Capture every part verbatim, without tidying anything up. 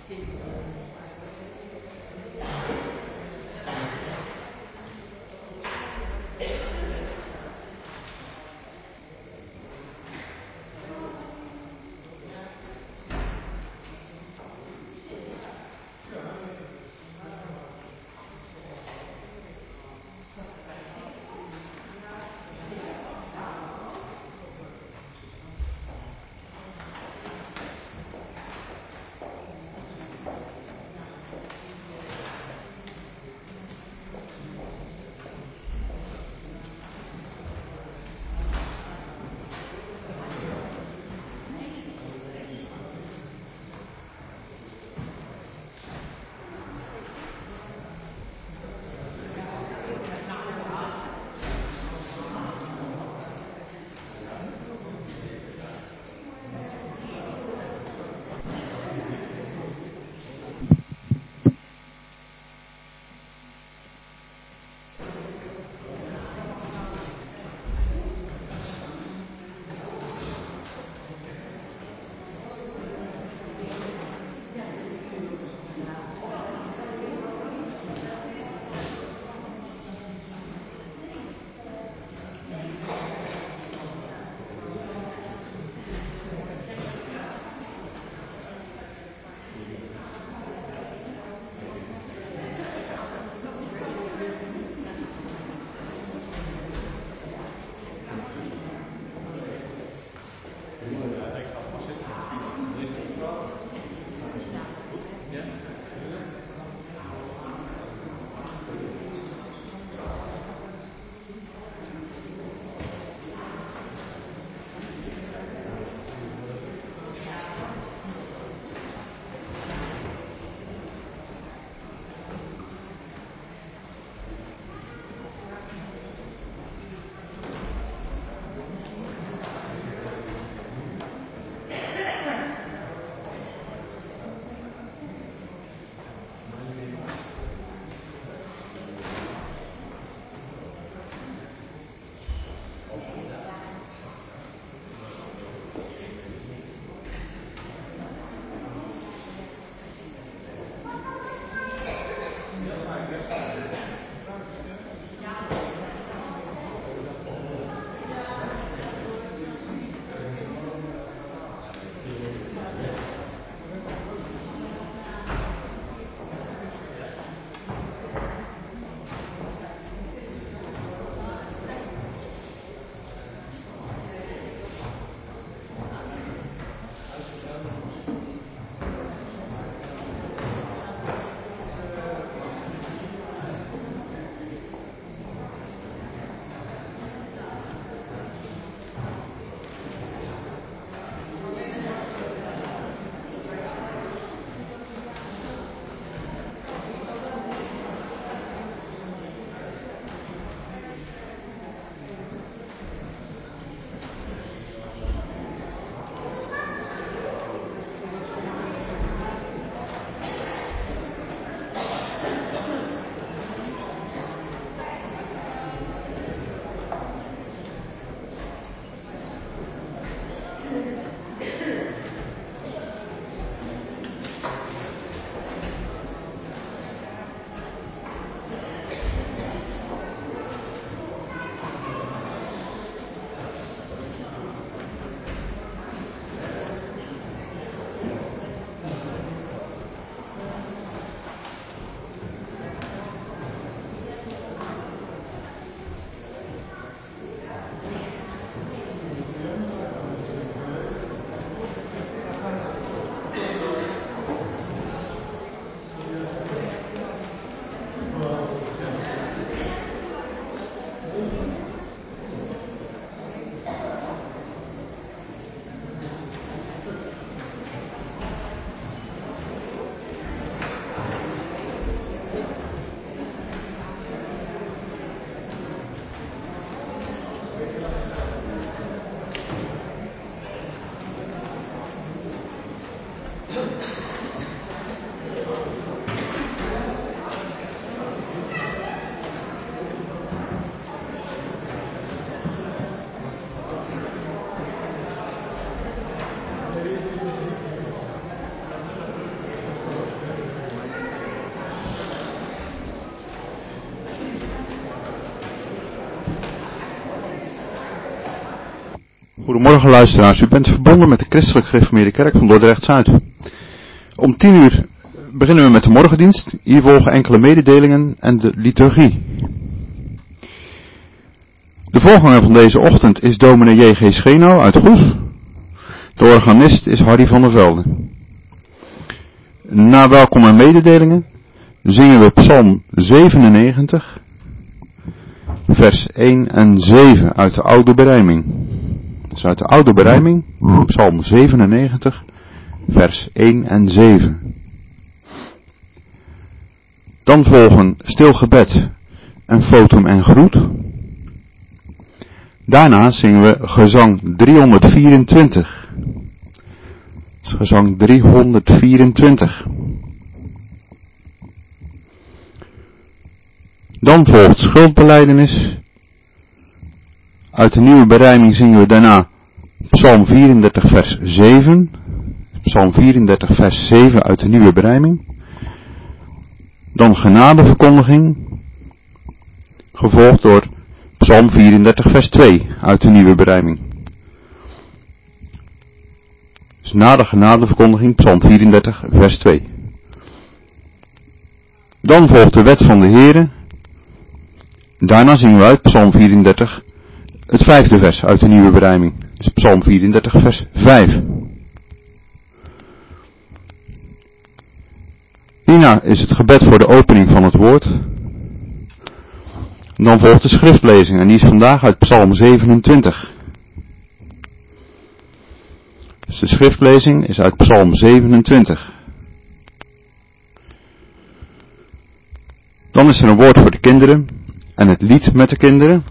Grazie. Goedemorgen luisteraars, u bent verbonden met de Christelijk Gereformeerde Kerk van Dordrecht-Zuid. Om tien uur beginnen we met de morgendienst. Hier volgen enkele mededelingen en de liturgie. De voorganger van deze ochtend is dominee J G Scheno uit Goes. De organist is Harry van der Velde. Na welkom en mededelingen zingen we Psalm zevenennegentig, vers één en zeven uit de Oude Berijming. Dus uit de Oude Berijming, Psalm zevenennegentig, vers één en zeven. Dan volgen stil gebed en fotum en groet. Daarna zingen we gezang driehonderdvierentwintig. Dus gezang driehonderdvierentwintig. Dan volgt schuldbelijdenis. Uit de Nieuwe Berijming zingen we daarna Psalm vierendertig vers zeven. Psalm vierendertig vers zeven uit de Nieuwe Berijming. Dan genadeverkondiging. Gevolgd door Psalm vierendertig vers twee uit de Nieuwe Berijming. Dus na de genadeverkondiging Psalm vierendertig vers twee. Dan volgt de wet van de Heere. Daarna zingen we uit Psalm vierendertig het vijfde vers uit de Nieuwe Berijming. Dus Psalm vierendertig vers vijf. Hierna is het gebed voor de opening van het woord. Dan volgt de schriftlezing en die is vandaag uit Psalm zevenentwintig. Dus de schriftlezing is uit Psalm zevenentwintig. Dan is er een woord voor de kinderen en het lied met de kinderen.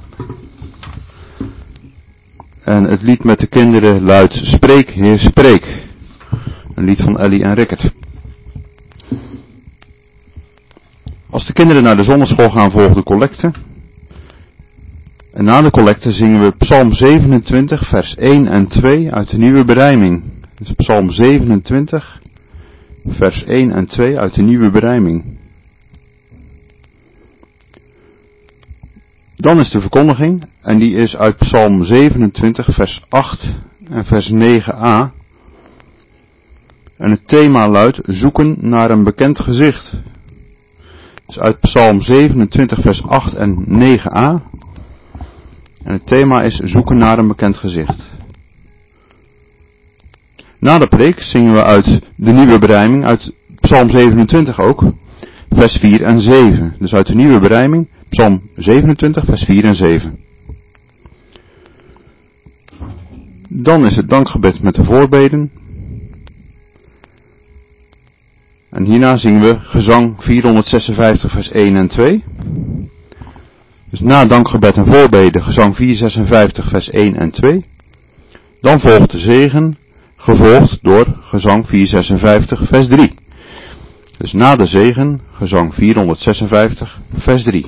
En het lied met de kinderen luidt Spreek, Heer, spreek. Een lied van Ellie en Rickert. Als de kinderen naar de zonneschool gaan, volgt de collecte. En na de collecte zingen we Psalm zevenentwintig, vers één en twee uit de Nieuwe Berijming. Dus Psalm zevenentwintig, vers één en twee uit de Nieuwe Berijming. Dan is de verkondiging, en die is uit Psalm zevenentwintig, vers acht en vers negen a. En het thema luidt, zoeken naar een bekend gezicht. Dus uit Psalm zevenentwintig, vers acht en negen a. En het thema is, zoeken naar een bekend gezicht. Na de preek zingen we uit de Nieuwe Berijming, uit Psalm zevenentwintig ook, vers vier en zeven. Dus uit de Nieuwe Berijming, Psalm zevenentwintig, vers vier en zeven. Dan is het dankgebed met de voorbeden. En hierna zingen we gezang vierhonderdzesenvijftig, vers één en twee. Dus na dankgebed en voorbeden, gezang vierhonderdzesenvijftig, vers één en twee. Dan volgt de zegen, gevolgd door gezang vierhonderdzesenvijftig, vers drie. Dus na de zegen, gezang vierhonderdzesenvijftig, vers drie.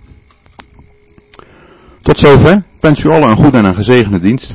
Tot zover. Ik wens u allen een goede en een gezegende dienst.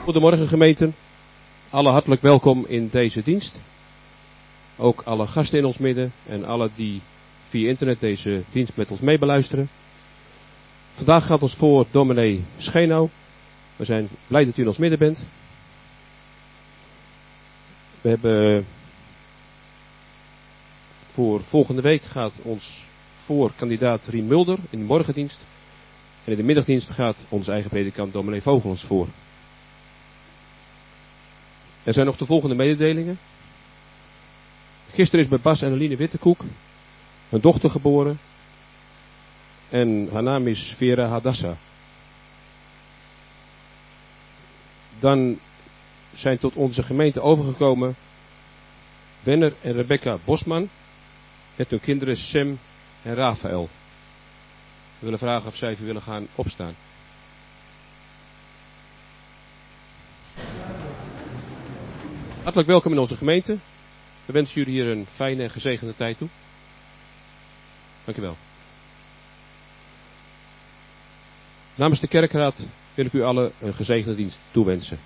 Goedemorgen gemeente, alle hartelijk welkom in deze dienst. Ook alle gasten in ons midden en alle die via internet deze dienst met ons meebeluisteren. Vandaag gaat ons voor dominee Schenau. We zijn blij dat u in ons midden bent. We hebben voor volgende week gaat ons voor kandidaat Rien Mulder in de morgendienst. En in de middagdienst gaat onze eigen predikant dominee Vogel ons voor. Er zijn nog de volgende mededelingen. Gisteren is bij Bas en Aline Wittekoek een dochter geboren. En haar naam is Vera Hadassa. Dan zijn tot onze gemeente overgekomen Wenner en Rebecca Bosman. Met hun kinderen Sem en Rafael. We willen vragen of zij even willen gaan opstaan. Hartelijk welkom in onze gemeente. We wensen jullie hier een fijne en gezegende tijd toe. Dank u wel. Namens de kerkraad wil ik u allen een gezegende dienst toewensen.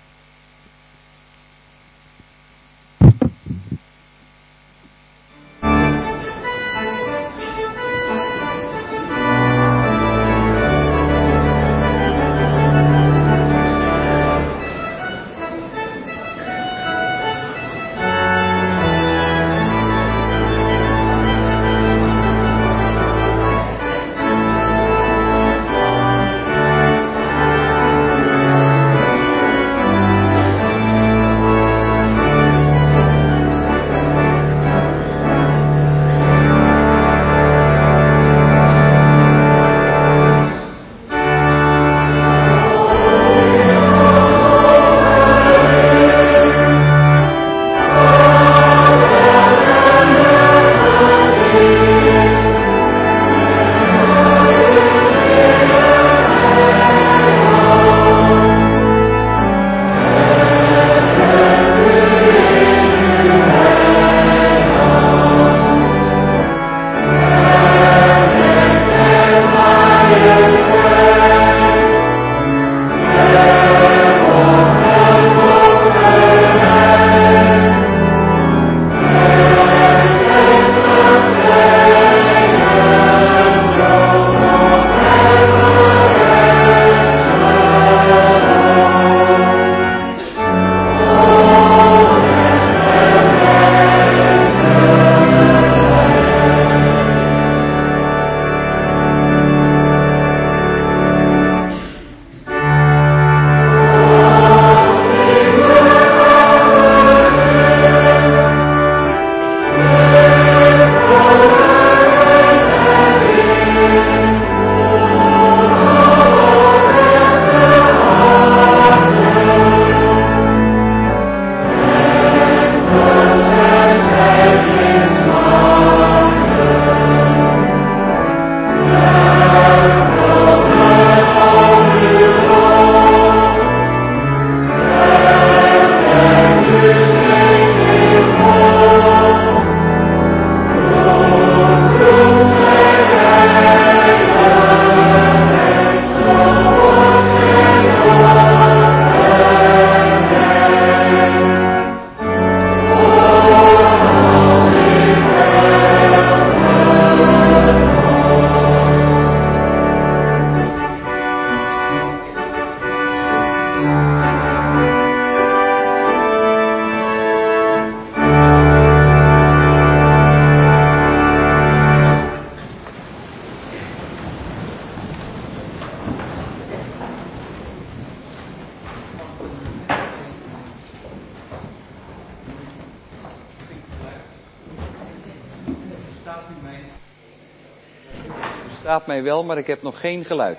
Staat mij wel, maar ik heb nog geen geluid.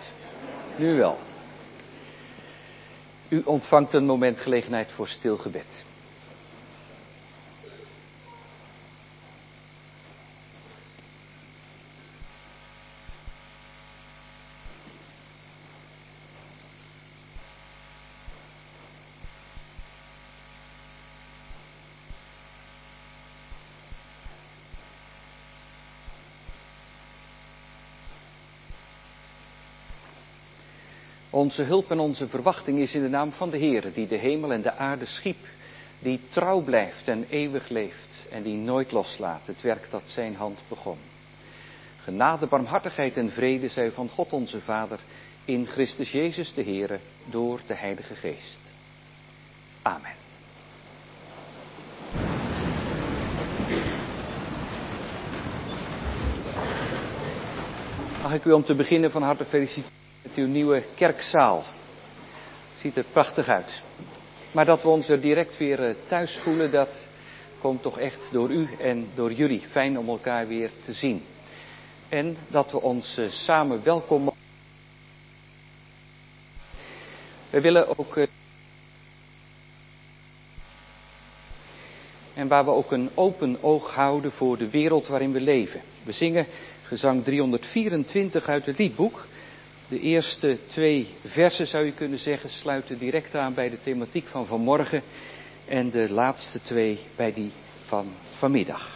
Nu wel. U ontvangt een moment gelegenheid voor stil gebed. Onze hulp en onze verwachting is in de naam van de Heere, die de hemel en de aarde schiep, die trouw blijft en eeuwig leeft en die nooit loslaat het werk dat zijn hand begon. Genade, barmhartigheid en vrede zij van God onze Vader in Christus Jezus de Heere door de Heilige Geest. Amen. Mag ik u om te beginnen van harte feliciteren met uw nieuwe kerkzaal. Het ziet er prachtig uit. Maar dat we ons er direct weer thuis voelen, dat komt toch echt door u en door jullie. Fijn om elkaar weer te zien. En dat we ons samen welkom. We willen ook. En waar we ook een open oog houden voor de wereld waarin we leven. We zingen gezang driehonderdvierentwintig uit het liedboek. De eerste twee versen, zou je kunnen zeggen, sluiten direct aan bij de thematiek van vanmorgen. En de laatste twee bij die van vanmiddag.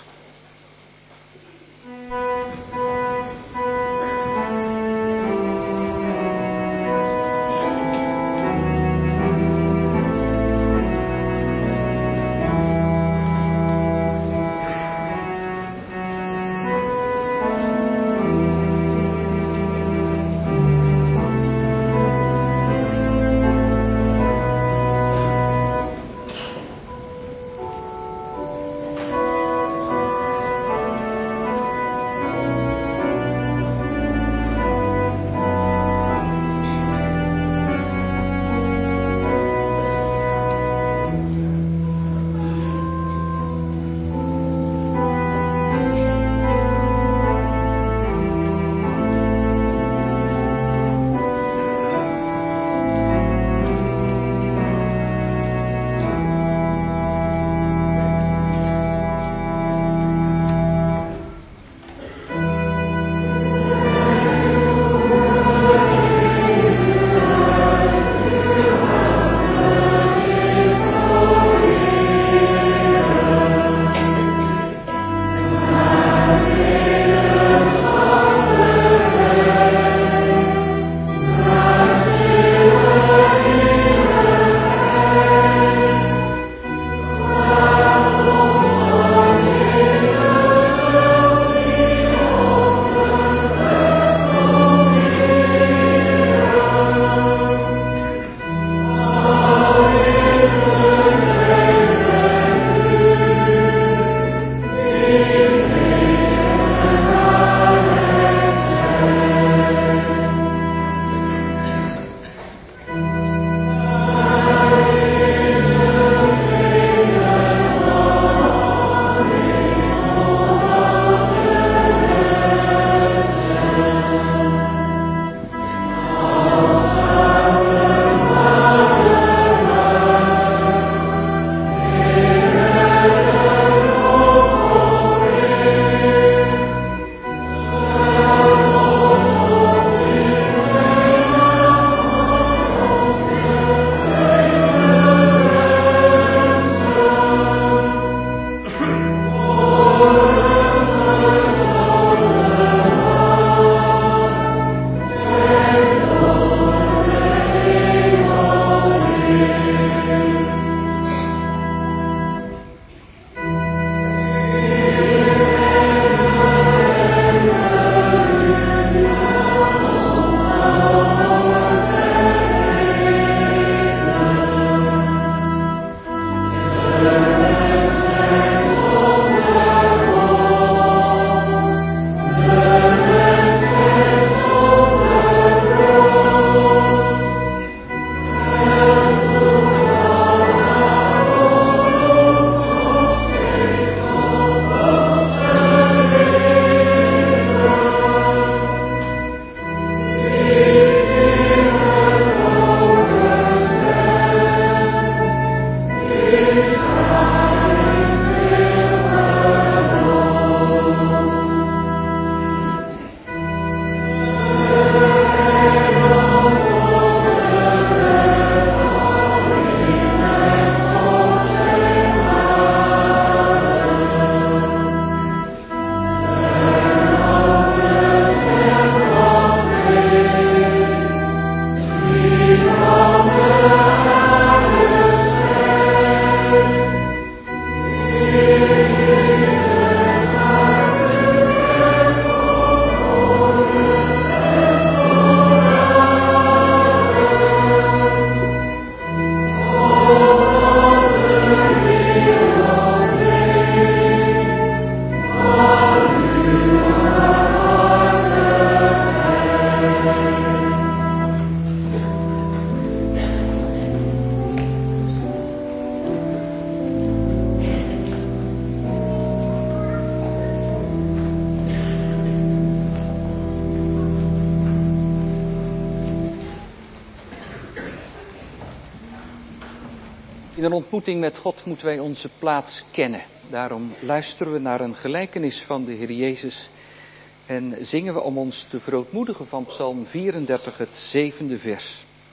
In een ontmoeting met God moeten wij onze plaats kennen. Daarom luisteren we naar een gelijkenis van de Heer Jezus en zingen we om ons te verootmoedigen van Psalm vierendertig, het zevende vers.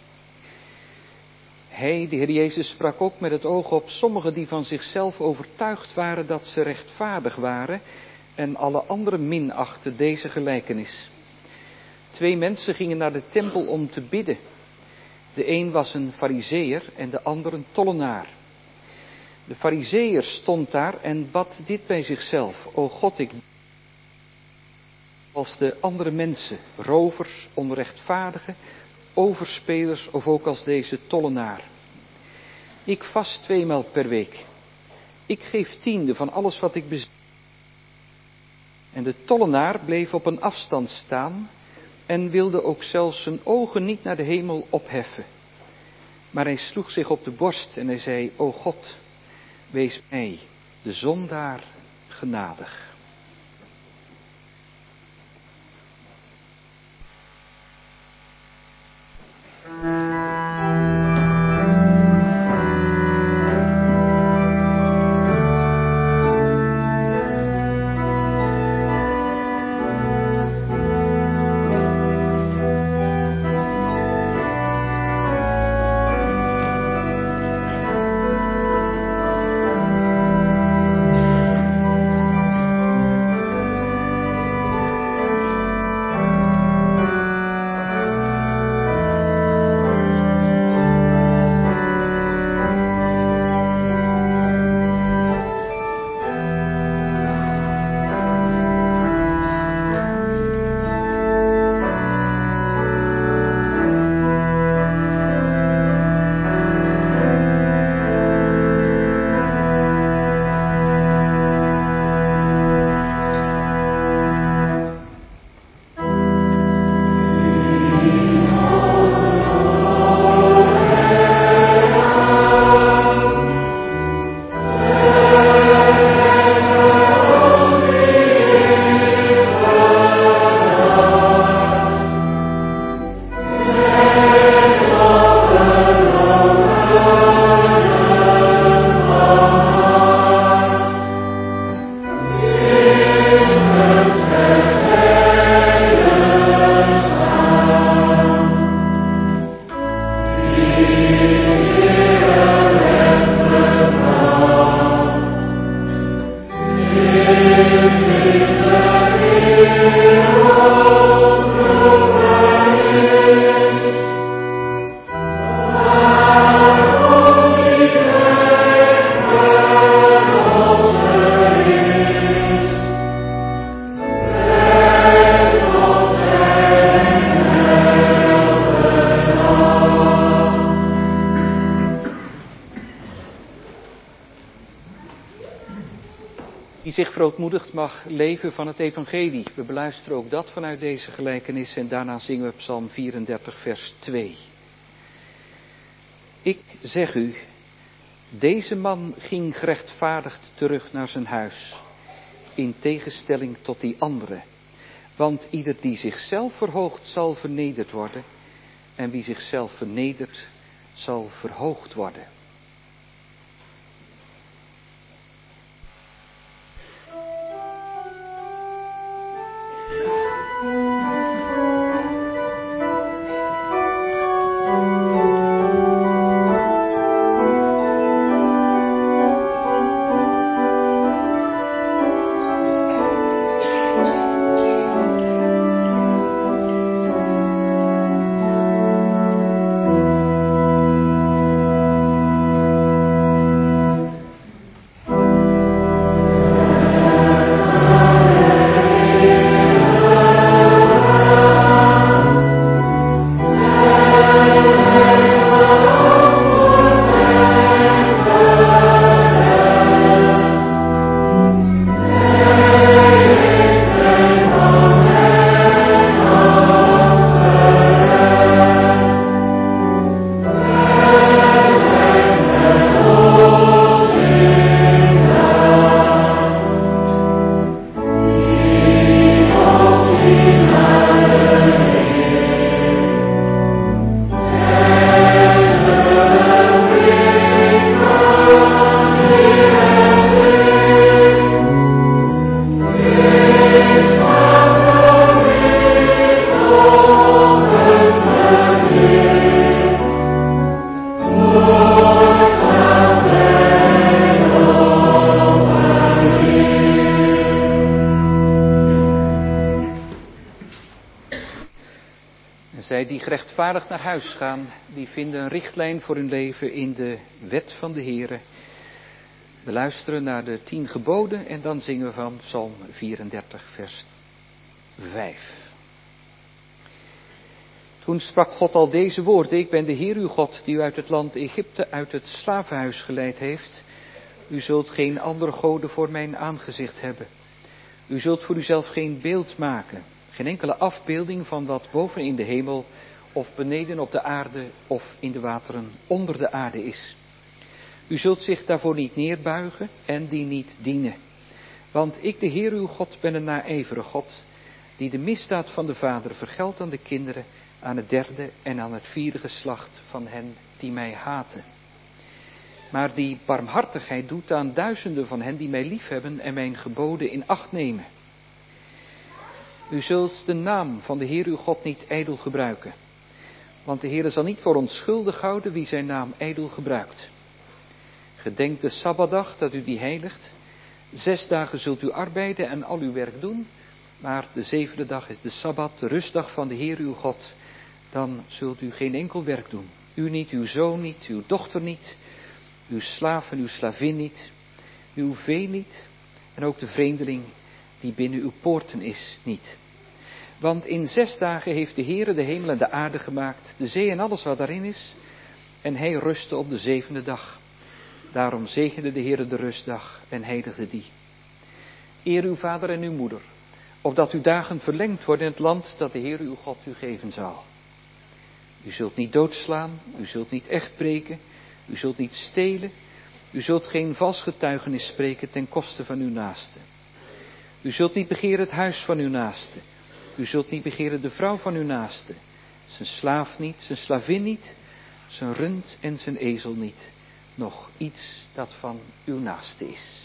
Hij, de Heer Jezus, sprak ook met het oog op sommigen die van zichzelf overtuigd waren dat ze rechtvaardig waren en alle anderen minachten deze gelijkenis. Twee mensen gingen naar de tempel om te bidden. De een was een farizeeër en de ander een tollenaar. De farizeeër stond daar en bad dit bij zichzelf: O God, ik als de andere mensen, rovers, onrechtvaardigen, overspelers of ook als deze tollenaar. Ik vast tweemaal per week. Ik geef tiende van alles wat ik bezit. En de tollenaar bleef op een afstand staan en wilde ook zelfs zijn ogen niet naar de hemel opheffen. Maar hij sloeg zich op de borst en hij zei: O God, wees mij, de zondaar, genadig. Die zich verootmoedigd mag leven van het evangelie. We beluisteren ook dat vanuit deze gelijkenis en daarna zingen we Psalm vierendertig vers twee. Ik zeg u, deze man ging gerechtvaardigd terug naar zijn huis, in tegenstelling tot die andere. Want ieder die zichzelf verhoogt zal vernederd worden en wie zichzelf vernedert zal verhoogd worden. Zij die gerechtvaardigd naar huis gaan, die vinden een richtlijn voor hun leven in de wet van de Heere. We luisteren naar de tien geboden en dan zingen we van Psalm vierendertig, vers vijf. Toen sprak God al deze woorden: Ik ben de Heer uw God, die u uit het land Egypte, uit het slavenhuis geleid heeft. U zult geen andere goden voor mijn aangezicht hebben. U zult voor uzelf geen beeld maken, geen enkele afbeelding van wat boven in de hemel of beneden op de aarde of in de wateren onder de aarde is. U zult zich daarvoor niet neerbuigen en die niet dienen. Want ik, de Heer uw God, ben een naijverige God, die de misdaad van de vader vergeldt aan de kinderen, aan het derde en aan het vierde geslacht van hen die mij haten. Maar die barmhartigheid doet aan duizenden van hen die mij liefhebben en mijn geboden in acht nemen. U zult de naam van de Heer uw God niet ijdel gebruiken. Want de Heer zal niet voor onschuldig houden wie zijn naam ijdel gebruikt. Gedenk de Sabbatdag dat u die heiligt. Zes dagen zult u arbeiden en al uw werk doen. Maar de zevende dag is de Sabbat, de rustdag van de Heer uw God. Dan zult u geen enkel werk doen. U niet, uw zoon niet, uw dochter niet, uw slaaf en uw slavin niet, uw vee niet en ook de vreemdeling die binnen uw poorten is niet. Want in zes dagen heeft de Heere de hemel en de aarde gemaakt, de zee en alles wat daarin is, en hij rustte op de zevende dag. Daarom zegende de Heere de rustdag en heiligde die. Eer uw vader en uw moeder, opdat uw dagen verlengd worden in het land dat de Heere uw God u geven zal. U zult niet doodslaan, u zult niet echt breken, u zult niet stelen, u zult geen vals getuigenis spreken ten koste van uw naaste. U zult niet begeren het huis van uw naaste, u zult niet begeren de vrouw van uw naaste, zijn slaaf niet, zijn slavin niet, zijn rund en zijn ezel niet, nog iets dat van uw naaste is.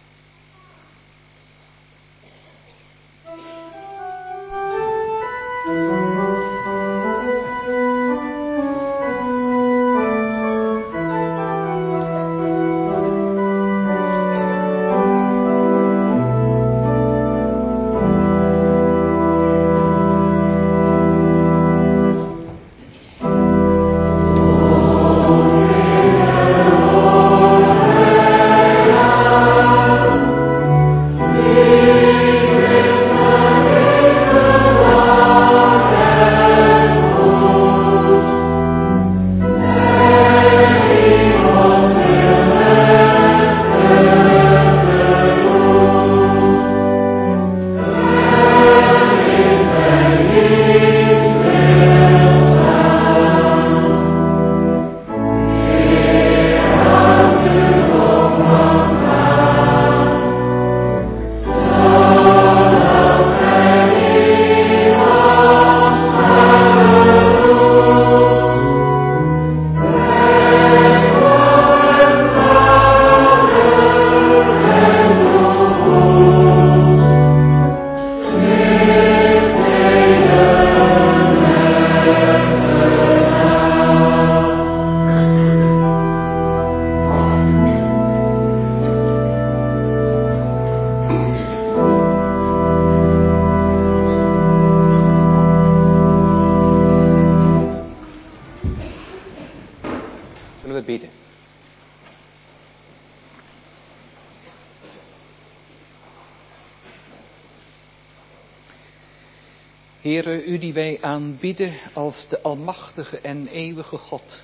Heere, u die wij aanbidden als de almachtige en eeuwige God,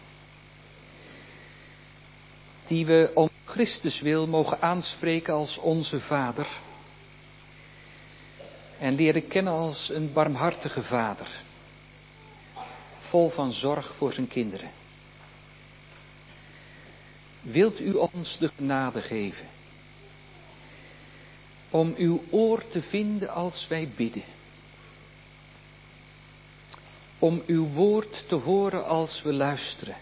die we om Christus wil mogen aanspreken als onze Vader en leren kennen als een barmhartige Vader, vol van zorg voor zijn kinderen. Wilt u ons de genade geven om uw oor te vinden als wij bidden? Om uw woord te horen als we luisteren.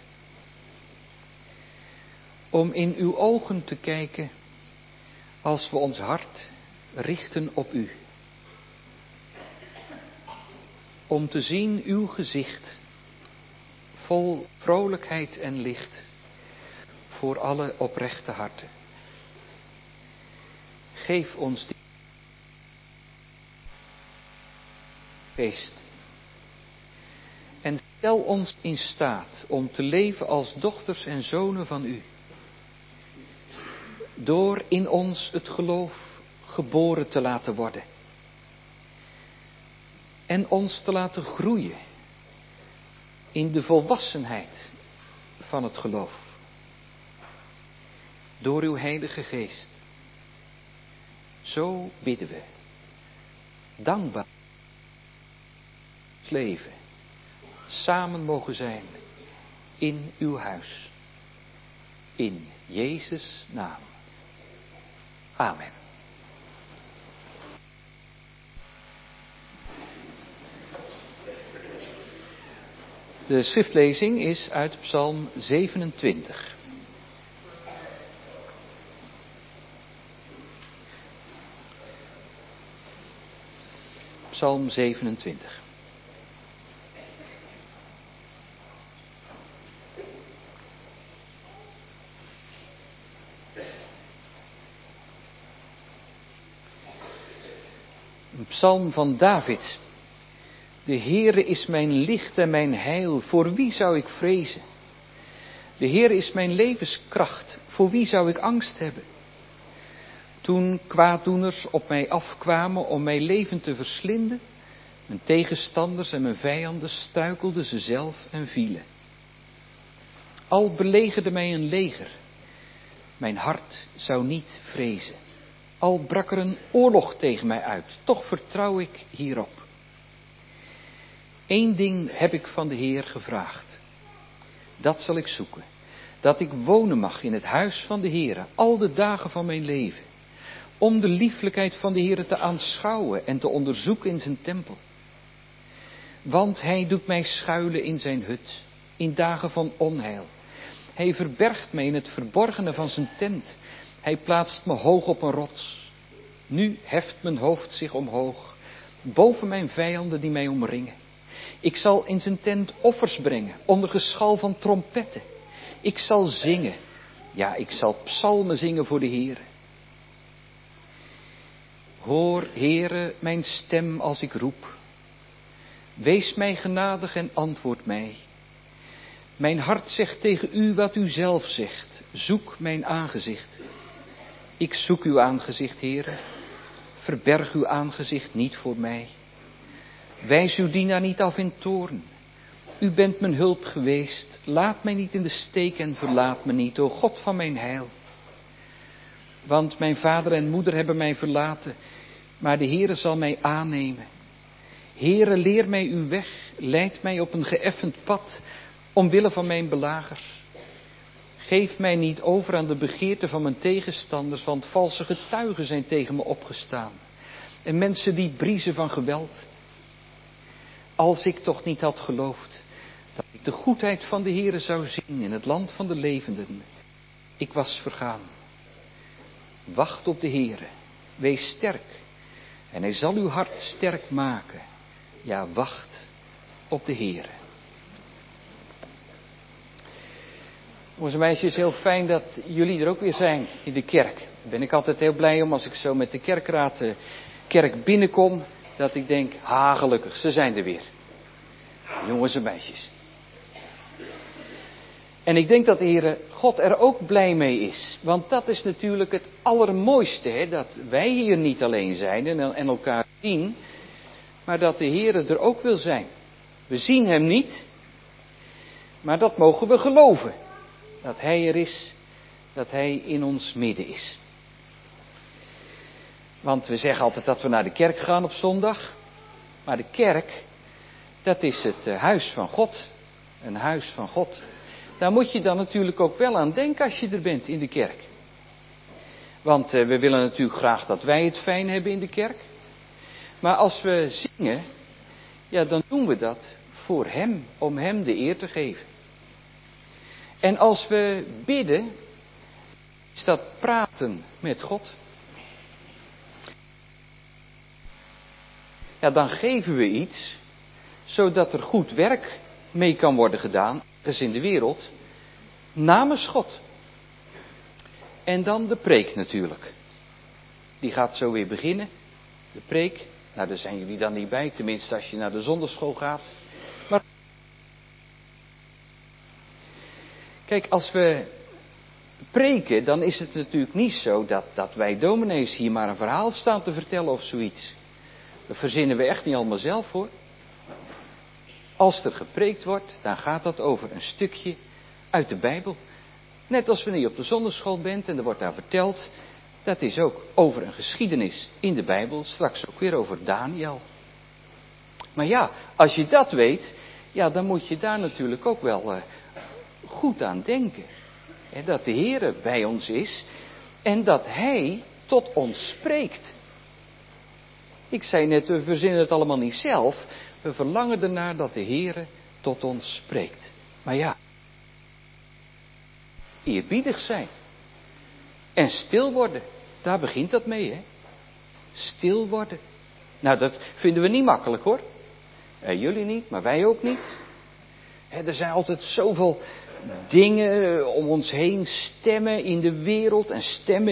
Om in uw ogen te kijken als we ons hart richten op u. Om te zien uw gezicht vol vrolijkheid en licht voor alle oprechte harten. Geef ons die geest En stel ons in staat om te leven als dochters en zonen van u. Door in ons het geloof geboren te laten worden. En ons te laten groeien in de volwassenheid van het geloof. Door uw Heilige Geest. Zo bidden we. Dankbaar. Het leven. Samen mogen zijn in uw huis. In Jezus' naam. Amen. De schriftlezing is uit Psalm zevenentwintig. Psalm zevenentwintig. Een psalm van David. De Heere is mijn licht en mijn heil, voor wie zou ik vrezen? De Heere is mijn levenskracht, voor wie zou ik angst hebben? Toen kwaaddoeners op mij afkwamen om mijn leven te verslinden, mijn tegenstanders en mijn vijanden, struikelden ze zelf en vielen. Al belegerde mij een leger, mijn hart zou niet vrezen. Al brak er een oorlog tegen mij uit, toch vertrouw ik hierop. Eén ding heb ik van de Heer gevraagd. Dat zal ik zoeken. Dat ik wonen mag in het huis van de Heer, al de dagen van mijn leven. Om de lieflijkheid van de Heer te aanschouwen en te onderzoeken in zijn tempel. Want hij doet mij schuilen in zijn hut, in dagen van onheil. Hij verbergt mij in het verborgene van zijn tent. Hij plaatst me hoog op een rots. Nu heft mijn hoofd zich omhoog, boven mijn vijanden die mij omringen. Ik zal in zijn tent offers brengen, onder geschal van trompetten. Ik zal zingen, ja, ik zal psalmen zingen voor de Heere. Hoor, Heere, mijn stem als ik roep. Wees mij genadig en antwoord mij. Mijn hart zegt tegen u wat u zelf zegt. Zoek mijn aangezicht. Ik zoek uw aangezicht, Heere. Verberg uw aangezicht niet voor mij. Wijs uw dienaar niet af in toorn. U bent mijn hulp geweest. Laat mij niet in de steek en verlaat me niet, o God van mijn heil. Want mijn vader en moeder hebben mij verlaten, maar de Heere zal mij aannemen. Heere, leer mij uw weg, leid mij op een geëffend pad, omwille van mijn belagers. Geef mij niet over aan de begeerte van mijn tegenstanders, want valse getuigen zijn tegen me opgestaan. En mensen die briezen van geweld. Als ik toch niet had geloofd dat ik de goedheid van de Heere zou zien in het land van de levenden. Ik was vergaan. Wacht op de Heere, wees sterk en hij zal uw hart sterk maken. Ja, wacht op de Heere. Jongens en meisjes, heel fijn dat jullie er ook weer zijn in de kerk. Daar ben ik altijd heel blij om als ik zo met de kerkraad de kerk binnenkom. Dat ik denk, ha gelukkig, ze zijn er weer. Jongens en meisjes. En ik denk dat de Heere God er ook blij mee is. Want dat is natuurlijk het allermooiste. Hè? Dat wij hier niet alleen zijn en, en elkaar zien. Maar dat de Heere er ook wil zijn. We zien hem niet. Maar dat mogen we geloven. Dat hij er is. Dat hij in ons midden is. Want we zeggen altijd dat we naar de kerk gaan op zondag. Maar de kerk, dat is het huis van God. Een huis van God. Daar moet je dan natuurlijk ook wel aan denken als je er bent in de kerk. Want uh, we willen natuurlijk graag dat wij het fijn hebben in de kerk. Maar als we zingen, ja, dan doen we dat voor hem, om hem de eer te geven. En als we bidden, is dat praten met God. Ja, dan geven we iets, zodat er goed werk mee kan worden gedaan, ergens in de wereld, namens God. En dan de preek natuurlijk. Die gaat zo weer beginnen, de preek. Nou, daar zijn jullie dan niet bij, tenminste als je naar de zondagschool gaat. Maar Kijk, als we preken, dan is het natuurlijk niet zo dat, dat wij dominees hier maar een verhaal staan te vertellen of zoiets. Dat verzinnen we echt niet allemaal zelf hoor. Als er gepreekt wordt, dan gaat dat over een stukje uit de Bijbel. Net als wanneer je op de zondagschool bent en er wordt daar verteld, dat is ook over een geschiedenis in de Bijbel, straks ook weer over Daniel. Maar ja, als je dat weet, ja, dan moet je daar natuurlijk ook wel uh, goed aan denken. He, dat de Heer bij ons is en dat Hij tot ons spreekt. Ik zei net, we verzinnen het allemaal niet zelf. We verlangen ernaar dat de Heer tot ons spreekt. Maar ja, eerbiedig zijn. En stil worden, daar begint dat mee, hè. Stil worden. Nou, dat vinden we niet makkelijk, hoor. Eh, jullie niet, maar wij ook niet. He, er zijn altijd zoveel dingen om ons heen, stemmen in de wereld en stemmen.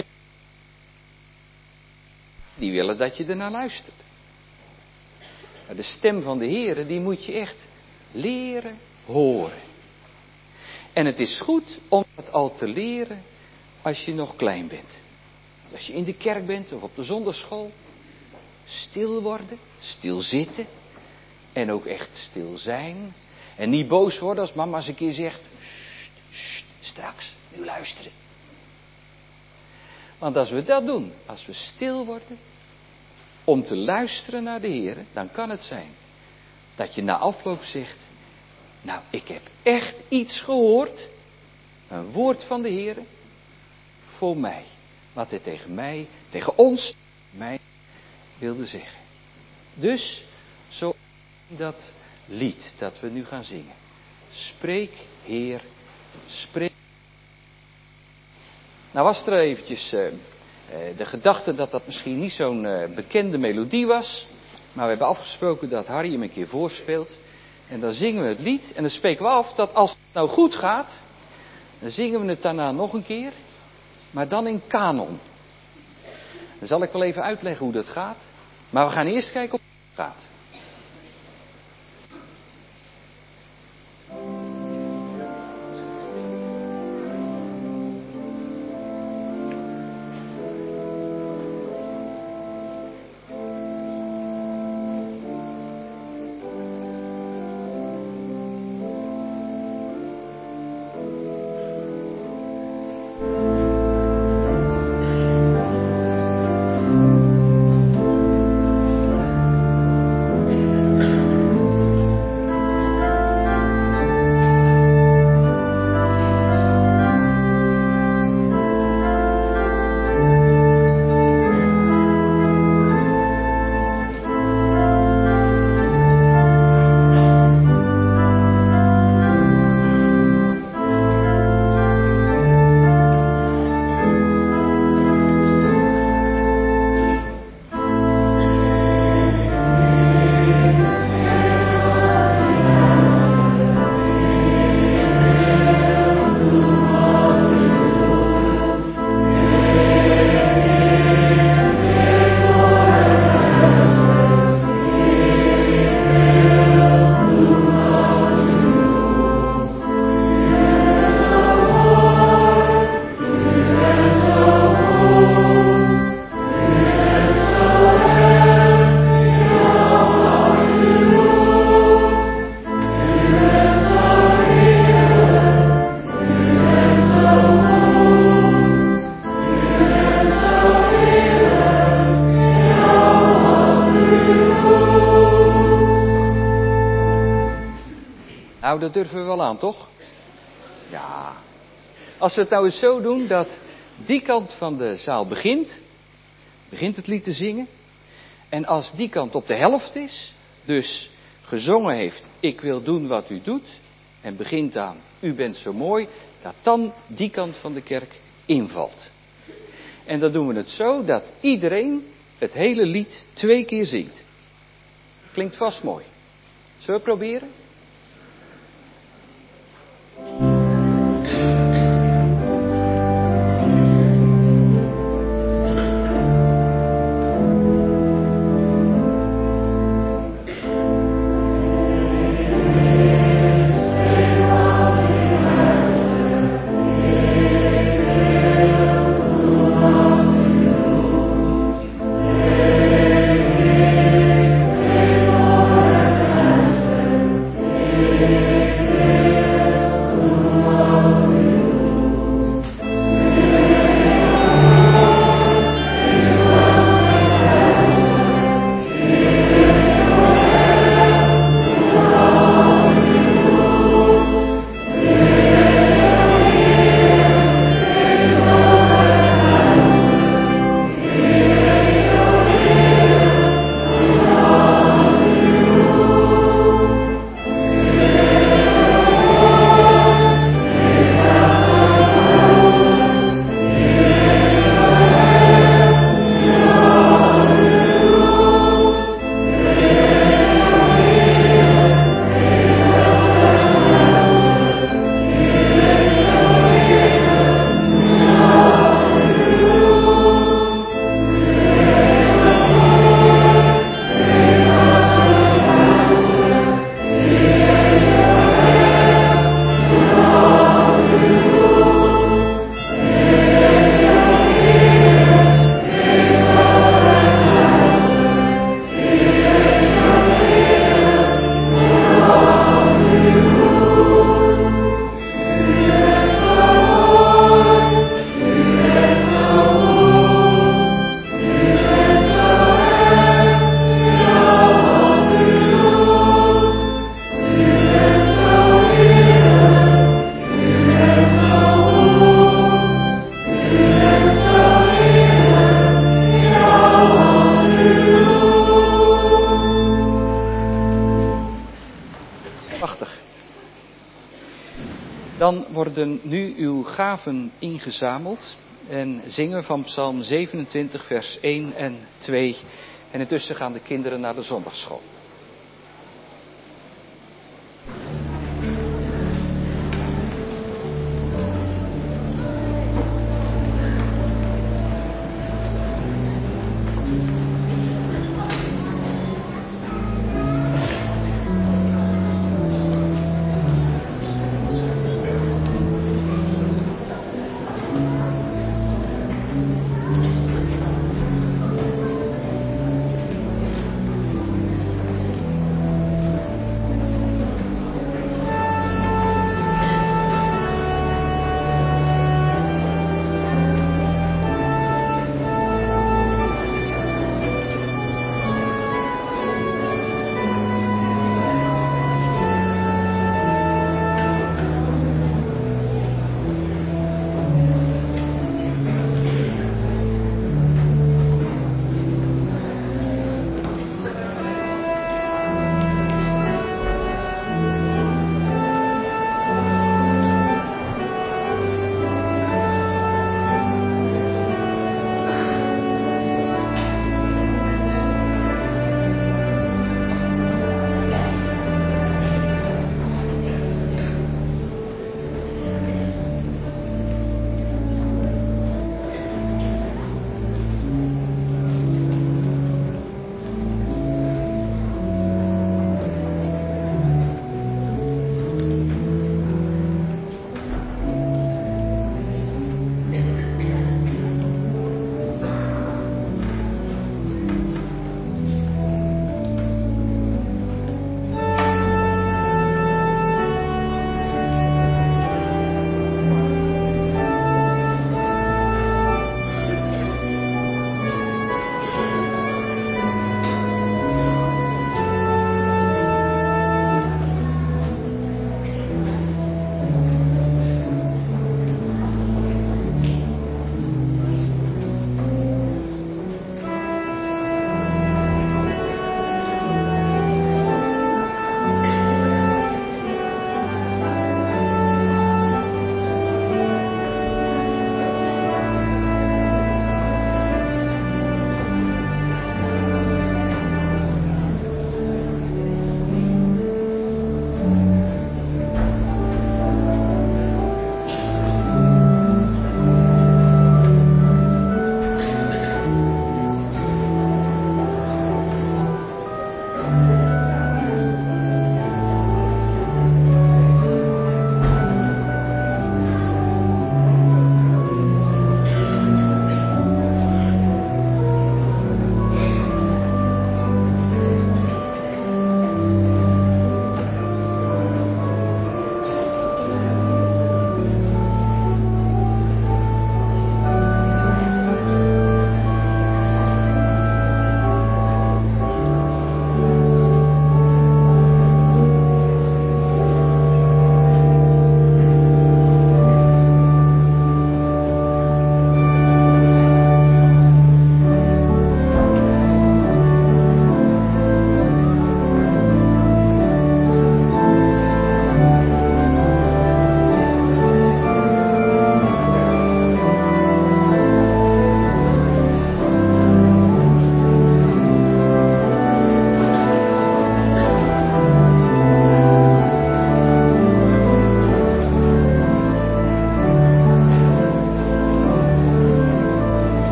Die willen dat je ernaar luistert. Maar de stem van de Heer, die moet je echt leren horen. En het is goed om het al te leren als je nog klein bent. Als je in de kerk bent of op de zondagschool. Stil worden, stil zitten. En ook echt stil zijn. En niet boos worden als mama eens een keer zegt, sst, sst, straks, nu luisteren. Want als we dat doen, als we stil worden, om te luisteren naar de Heer, dan kan het zijn dat je na afloop zegt, nou, ik heb echt iets gehoord, een woord van de Heer, voor mij. Wat hij tegen mij, tegen ons, mij wilde zeggen. Dus, zo dat lied dat we nu gaan zingen. Spreek, Heer, spreek. Nou was er eventjes uh, de gedachte dat dat misschien niet zo'n uh, bekende melodie was. Maar we hebben afgesproken dat Harry hem een keer voorspeelt. En dan zingen we het lied. En dan spreken we af dat als het nou goed gaat, dan zingen we het daarna nog een keer. Maar dan in kanon. Dan zal ik wel even uitleggen hoe dat gaat. Maar we gaan eerst kijken of het gaat. Nou, dat durven we wel aan, toch? Ja. Als we het nou eens zo doen dat die kant van de zaal begint, begint het lied te zingen. En als die kant op de helft is, dus gezongen heeft, ik wil doen wat u doet, en begint aan, u bent zo mooi, dat dan die kant van de kerk invalt. En dan doen we het zo dat iedereen het hele lied twee keer zingt. Klinkt vast mooi. Zullen we proberen? worden nu uw gaven ingezameld en zingen van Psalm zevenentwintig vers één en twee. En intussen gaan de kinderen naar de zondagsschool.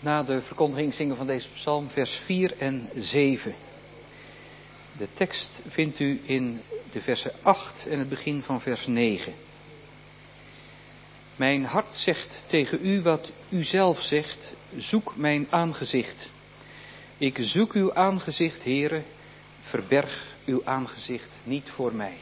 na de verkondiging zingen van deze psalm vers vier en zeven. De tekst vindt u in de versen acht en het begin van vers negen. Mijn hart zegt tegen u wat u zelf zegt, zoek mijn aangezicht. Ik zoek uw aangezicht, Heere, verberg uw aangezicht niet voor mij.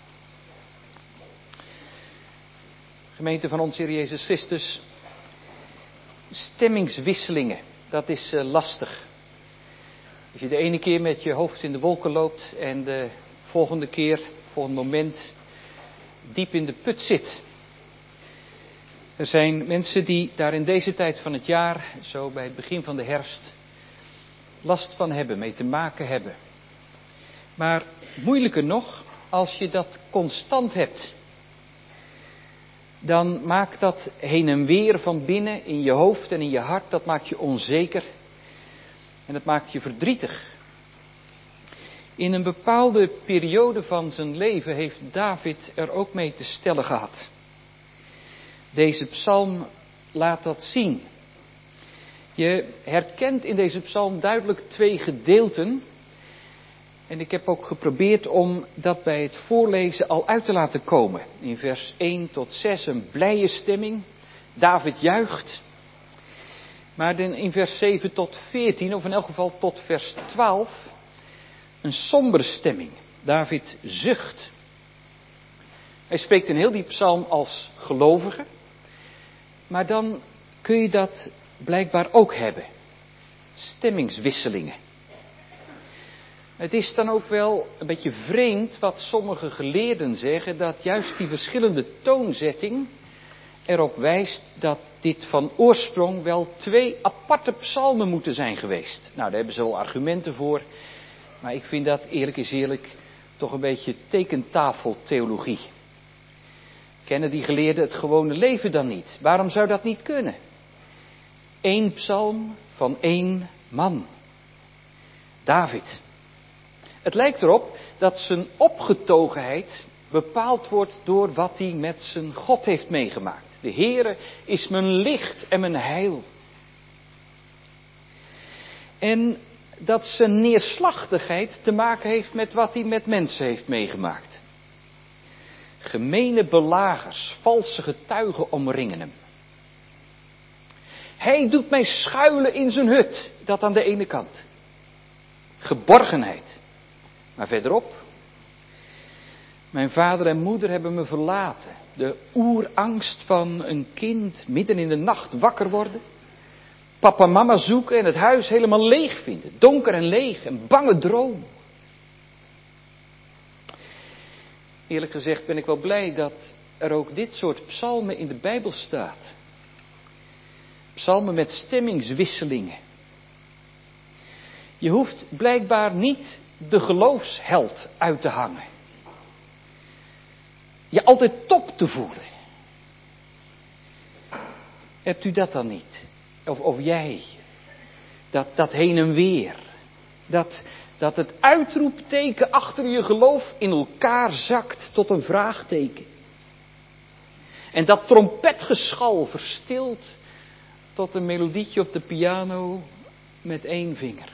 Gemeente van ons Heer Jezus Christus, stemmingswisselingen, dat is uh, lastig. Als je de ene keer met je hoofd in de wolken loopt en de volgende keer, volgend moment, diep in de put zit. Er zijn mensen die daar in deze tijd van het jaar, zo bij het begin van de herfst, last van hebben, mee te maken hebben. Maar moeilijker nog, als je dat constant hebt, dan maakt dat heen en weer van binnen in je hoofd en in je hart, dat maakt je onzeker en dat maakt je verdrietig. In een bepaalde periode van zijn leven heeft David er ook mee te stellen gehad. Deze psalm laat dat zien. Je herkent in deze psalm duidelijk twee gedeelten. En ik heb ook geprobeerd om dat bij het voorlezen al uit te laten komen. In vers één tot zes een blije stemming. David juicht. Maar dan in vers zeven tot veertien, of in elk geval tot vers twaalf, een sombere stemming. David zucht. Hij spreekt in heel die psalm als gelovige. Maar dan kun je dat blijkbaar ook hebben. Stemmingswisselingen. Het is dan ook wel een beetje vreemd wat sommige geleerden zeggen, dat juist die verschillende toonzetting erop wijst dat dit van oorsprong wel twee aparte psalmen moeten zijn geweest. Nou, daar hebben ze wel argumenten voor, maar ik vind dat eerlijk is eerlijk toch een beetje tekentafeltheologie. Kennen die geleerden het gewone leven dan niet? Waarom zou dat niet kunnen? Eén psalm van één man. David. Het lijkt erop dat zijn opgetogenheid bepaald wordt door wat hij met zijn God heeft meegemaakt. De Heere is mijn licht en mijn heil. En dat zijn neerslachtigheid te maken heeft met wat hij met mensen heeft meegemaakt. Gemene belagers, valse getuigen omringen hem. Hij doet mij schuilen in zijn hut, dat aan de ene kant. Geborgenheid. Maar verderop, mijn vader en moeder hebben me verlaten. De oerangst van een kind midden in de nacht wakker worden. Papa en mama zoeken en het huis helemaal leeg vinden. Donker en leeg, een bange droom. Eerlijk gezegd ben ik wel blij dat er ook dit soort psalmen in de Bijbel staat. Psalmen met stemmingswisselingen. Je hoeft blijkbaar niet de geloofsheld uit te hangen. Je altijd top te voelen. Hebt u dat dan niet? Of, of jij? Dat, dat heen en weer. Dat, dat het uitroepteken achter je geloof in elkaar zakt tot een vraagteken. En dat trompetgeschal verstilt tot een melodietje op de piano met één vinger.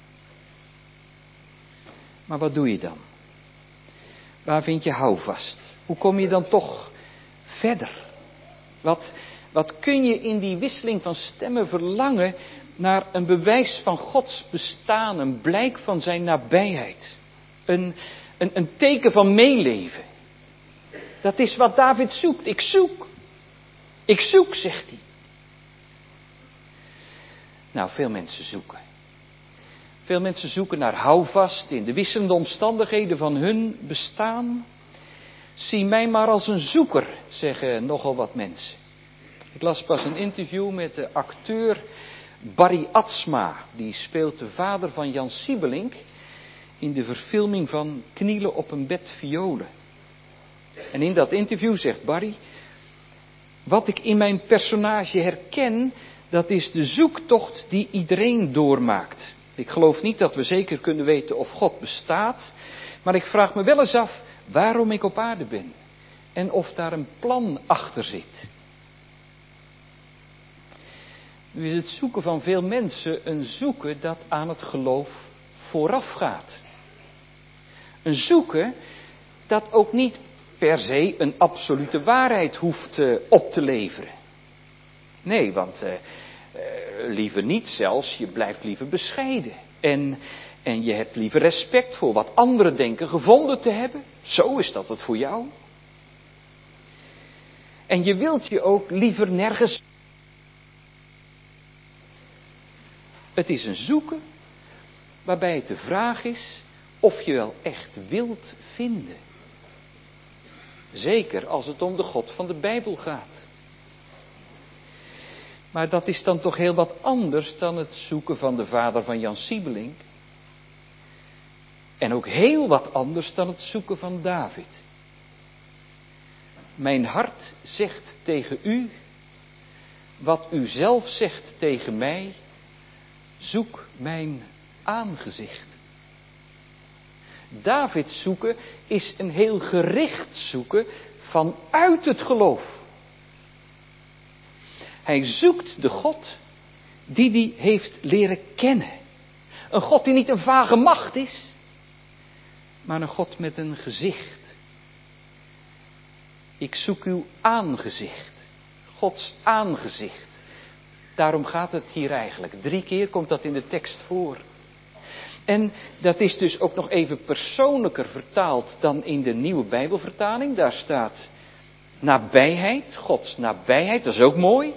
Maar wat doe je dan? Waar vind je houvast? Hoe kom je dan toch verder? Wat, wat kun je in die wisseling van stemmen verlangen naar een bewijs van Gods bestaan, een blijk van zijn nabijheid, een, een, een teken van meeleven? Dat is wat David zoekt. Ik zoek. Ik zoek, zegt hij. Nou, veel mensen zoeken. Veel mensen zoeken naar houvast in de wisselende omstandigheden van hun bestaan. Zie mij maar als een zoeker, zeggen nogal wat mensen. Ik las pas een interview met de acteur Barry Atsma. Die speelt de vader van Jan Siebelink in de verfilming van Knielen op een bed violen. En in dat interview zegt Barry: wat ik in mijn personage herken, dat is de zoektocht die iedereen doormaakt. Ik geloof niet dat we zeker kunnen weten of God bestaat, maar ik vraag me wel eens af waarom ik op aarde ben en of daar een plan achter zit. Nu is het zoeken van veel mensen een zoeken dat aan het geloof vooraf gaat. Een zoeken dat ook niet per se een absolute waarheid hoeft uh, op te leveren. Nee, want uh, uh, liever niet zelfs, je blijft liever bescheiden. En, en je hebt liever respect voor wat anderen denken gevonden te hebben. Zo is dat het voor jou. En je wilt je ook liever nergens. Het is een zoeken waarbij het de vraag is of je wel echt wilt vinden. Zeker als het om de God van de Bijbel gaat. Maar dat is dan toch heel wat anders dan het zoeken van de vader van Jan Siebelink. En ook heel wat anders dan het zoeken van David. Mijn hart zegt tegen u, wat u zelf zegt tegen mij, zoek mijn aangezicht. David zoeken is een heel gericht zoeken vanuit het geloof. Hij zoekt de God die hij heeft leren kennen. Een God die niet een vage macht is, maar een God met een gezicht. Ik zoek uw aangezicht. Gods aangezicht. Daarom gaat het hier eigenlijk. Drie keer komt dat in de tekst voor. En dat is dus ook nog even persoonlijker vertaald dan in de nieuwe Bijbelvertaling. Daar staat nabijheid, Gods nabijheid, dat is ook mooi.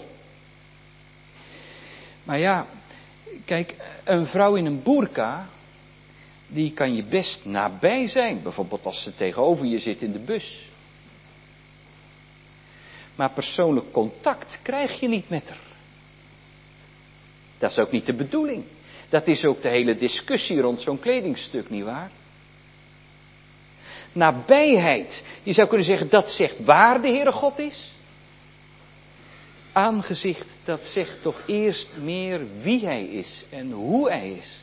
Maar ja, kijk, een vrouw in een boerka, die kan je best nabij zijn. Bijvoorbeeld als ze tegenover je zit in de bus. Maar persoonlijk contact krijg je niet met haar. Dat is ook niet de bedoeling. Dat is ook de hele discussie rond zo'n kledingstuk, nietwaar? Nabijheid. Je zou kunnen zeggen, dat zegt waar de Heere God is. Aangezicht, dat zegt toch eerst meer wie Hij is en hoe Hij is.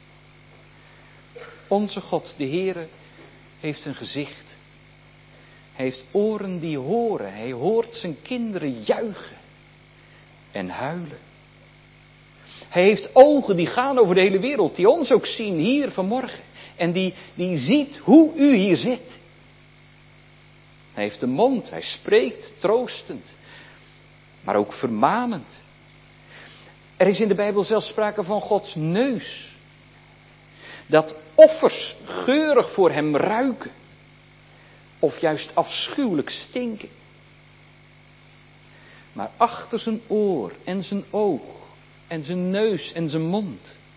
Onze God, de Heere, heeft een gezicht. Hij heeft oren die horen. Hij hoort zijn kinderen juichen en huilen. Hij heeft ogen die gaan over de hele wereld, die ons ook zien hier vanmorgen. En die, die ziet hoe u hier zit. Hij heeft een mond, hij spreekt troostend, maar ook vermanend. Er is in de Bijbel zelfs sprake van Gods neus. Dat offers geurig voor hem ruiken. Of juist afschuwelijk stinken. Maar achter zijn oor en zijn oog en zijn neus en zijn mond,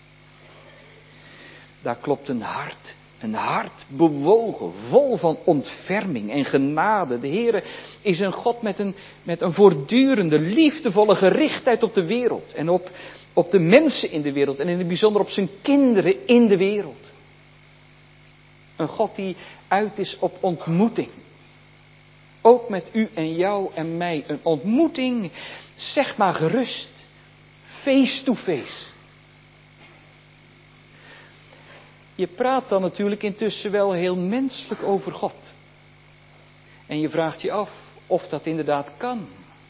daar klopt een hart. Een hart bewogen, vol van ontferming en genade. De Heere is een God met een, met een voortdurende, liefdevolle gerichtheid op de wereld. En op, op de mensen in de wereld. En in het bijzonder op zijn kinderen in de wereld. Een God die uit is op ontmoeting. Ook met u en jou en mij. Een ontmoeting, zeg maar gerust. Face to face. Je praat dan natuurlijk intussen wel heel menselijk over God. En je vraagt je af of dat inderdaad kan.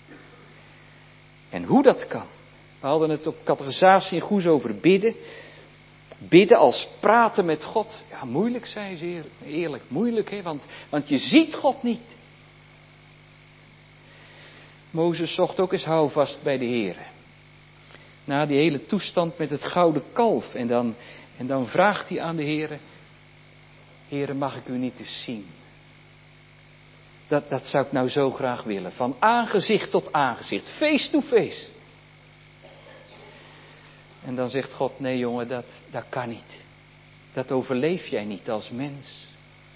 En hoe dat kan. We hadden het op catechisatie in Goes over bidden. Bidden als praten met God. Ja, moeilijk, zei ze eerlijk. Moeilijk, hè? Want, want je ziet God niet. Mozes zocht ook eens houvast bij de Heere. Na die hele toestand met het gouden kalf. En dan, en dan vraagt hij aan de Heere: Heere, mag ik u niet eens zien? Dat, dat zou ik nou zo graag willen. Van aangezicht tot aangezicht. Face to face. En dan zegt God: nee jongen, dat, dat kan niet. Dat overleef jij niet als mens.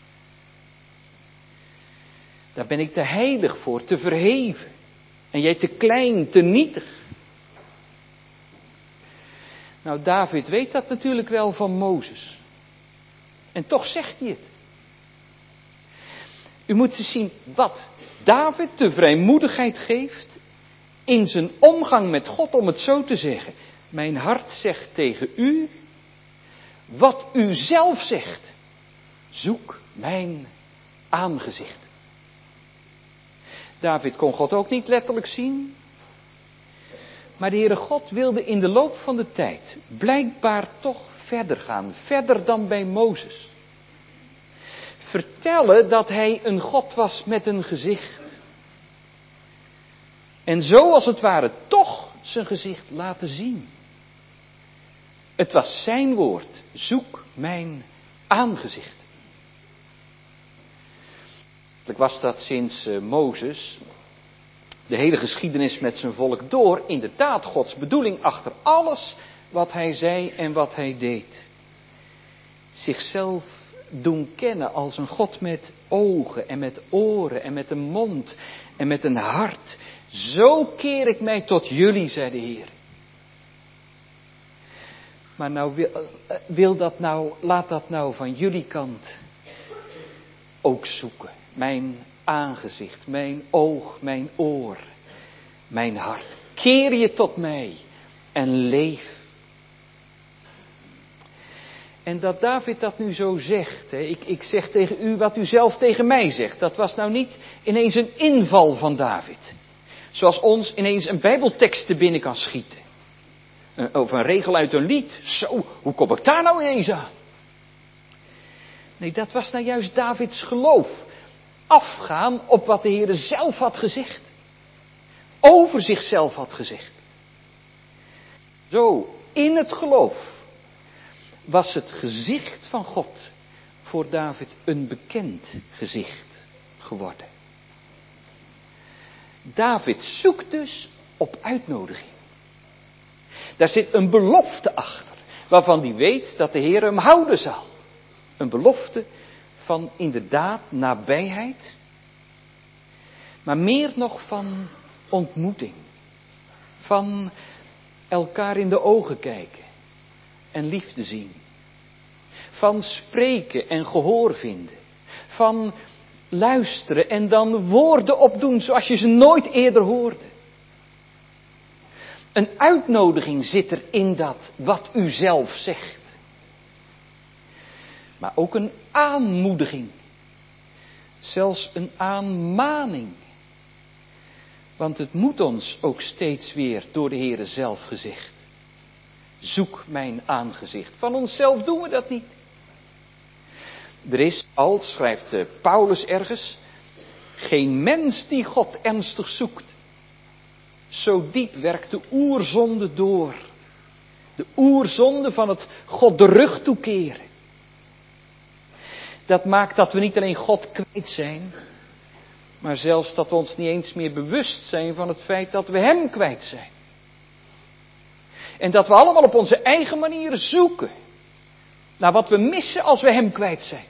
Daar ben ik te heilig voor, te verheven. En jij te klein, te nietig. Nou, David weet dat natuurlijk wel van Mozes. En toch zegt hij het. U moet eens zien wat David de vrijmoedigheid geeft in zijn omgang met God, om het zo te zeggen. Mijn hart zegt tegen u wat u zelf zegt. Zoek mijn aangezicht. David kon God ook niet letterlijk zien. Maar de Heere God wilde in de loop van de tijd blijkbaar toch verder gaan. Verder dan bij Mozes. Vertellen dat hij een God was met een gezicht. En zo als het ware toch zijn gezicht laten zien. Het was zijn woord. Zoek mijn aangezicht. Ik was dat sinds uh, Mozes de hele geschiedenis met zijn volk door inderdaad Gods bedoeling achter alles wat hij zei en wat hij deed. Zichzelf doen kennen als een God met ogen en met oren en met een mond en met een hart. Zo keer ik mij tot jullie, zei de Heer. Maar nou wil, wil dat nou, laat dat nou van jullie kant ook zoeken. Mijn aangezicht, mijn oog, mijn oor, mijn hart. Keer je tot mij en leef. En dat David dat nu zo zegt, hè, ik, ik zeg tegen u wat u zelf tegen mij zegt. Dat was nou niet ineens een inval van David. Zoals ons ineens een bijbeltekst te binnen kan schieten. Of een regel uit een lied. Zo, hoe kom ik daar nou ineens aan? Nee, dat was nou juist Davids geloof. Afgaan op wat de Heer zelf had gezegd. Over zichzelf had gezegd. Zo, in het geloof was het gezicht van God voor David een bekend gezicht geworden. David zoekt dus op uitnodiging. Daar zit een belofte achter, waarvan hij weet dat de Heer hem houden zal. Een belofte van inderdaad nabijheid, maar meer nog van ontmoeting. Van elkaar in de ogen kijken en liefde zien. Van spreken en gehoor vinden. Van luisteren en dan woorden opdoen zoals je ze nooit eerder hoorde. Een uitnodiging zit er in dat wat u zelf zegt. Maar ook een aanmoediging. Zelfs een aanmaning. Want het moet ons ook steeds weer door de Heere zelf gezegd. Zoek mijn aangezicht. Van onszelf doen we dat niet. Er is al, schrijft Paulus ergens, geen mens die God ernstig zoekt. Zo diep werkt de oerzonde door. De oerzonde van het God de rug toekeren. Dat maakt dat we niet alleen God kwijt zijn, maar zelfs dat we ons niet eens meer bewust zijn van het feit dat we Hem kwijt zijn. En dat we allemaal op onze eigen manier zoeken naar wat we missen als we Hem kwijt zijn.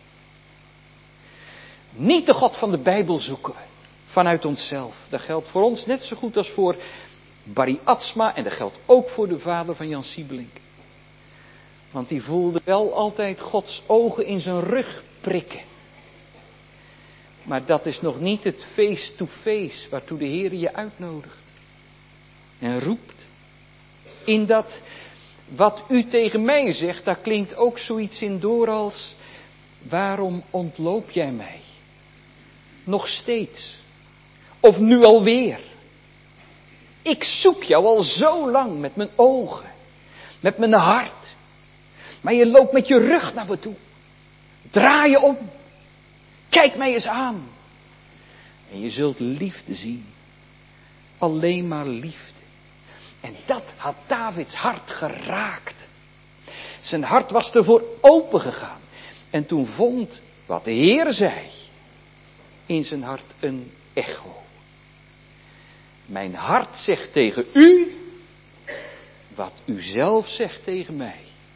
Niet de God van de Bijbel zoeken we vanuit onszelf. Dat geldt voor ons net zo goed als voor Barry Atsma en dat geldt ook voor de vader van Jan Siebelink. Want die voelde wel altijd Gods ogen in zijn rug prikken. Maar dat is nog niet het face-to-face waartoe de Heer je uitnodigt. En roept. In dat wat u tegen mij zegt, daar klinkt ook zoiets in door als: waarom ontloop jij mij? Nog steeds. Of nu alweer. Ik zoek jou al zo lang met mijn ogen. Met mijn hart. Maar je loopt met je rug naar me toe. Draai je om. Kijk mij eens aan. En je zult liefde zien. Alleen maar liefde. En dat had Davids hart geraakt. Zijn hart was ervoor open gegaan. En toen vond wat de Heer zei in zijn hart een echo. Mijn hart zegt tegen u wat u zelf zegt tegen mij.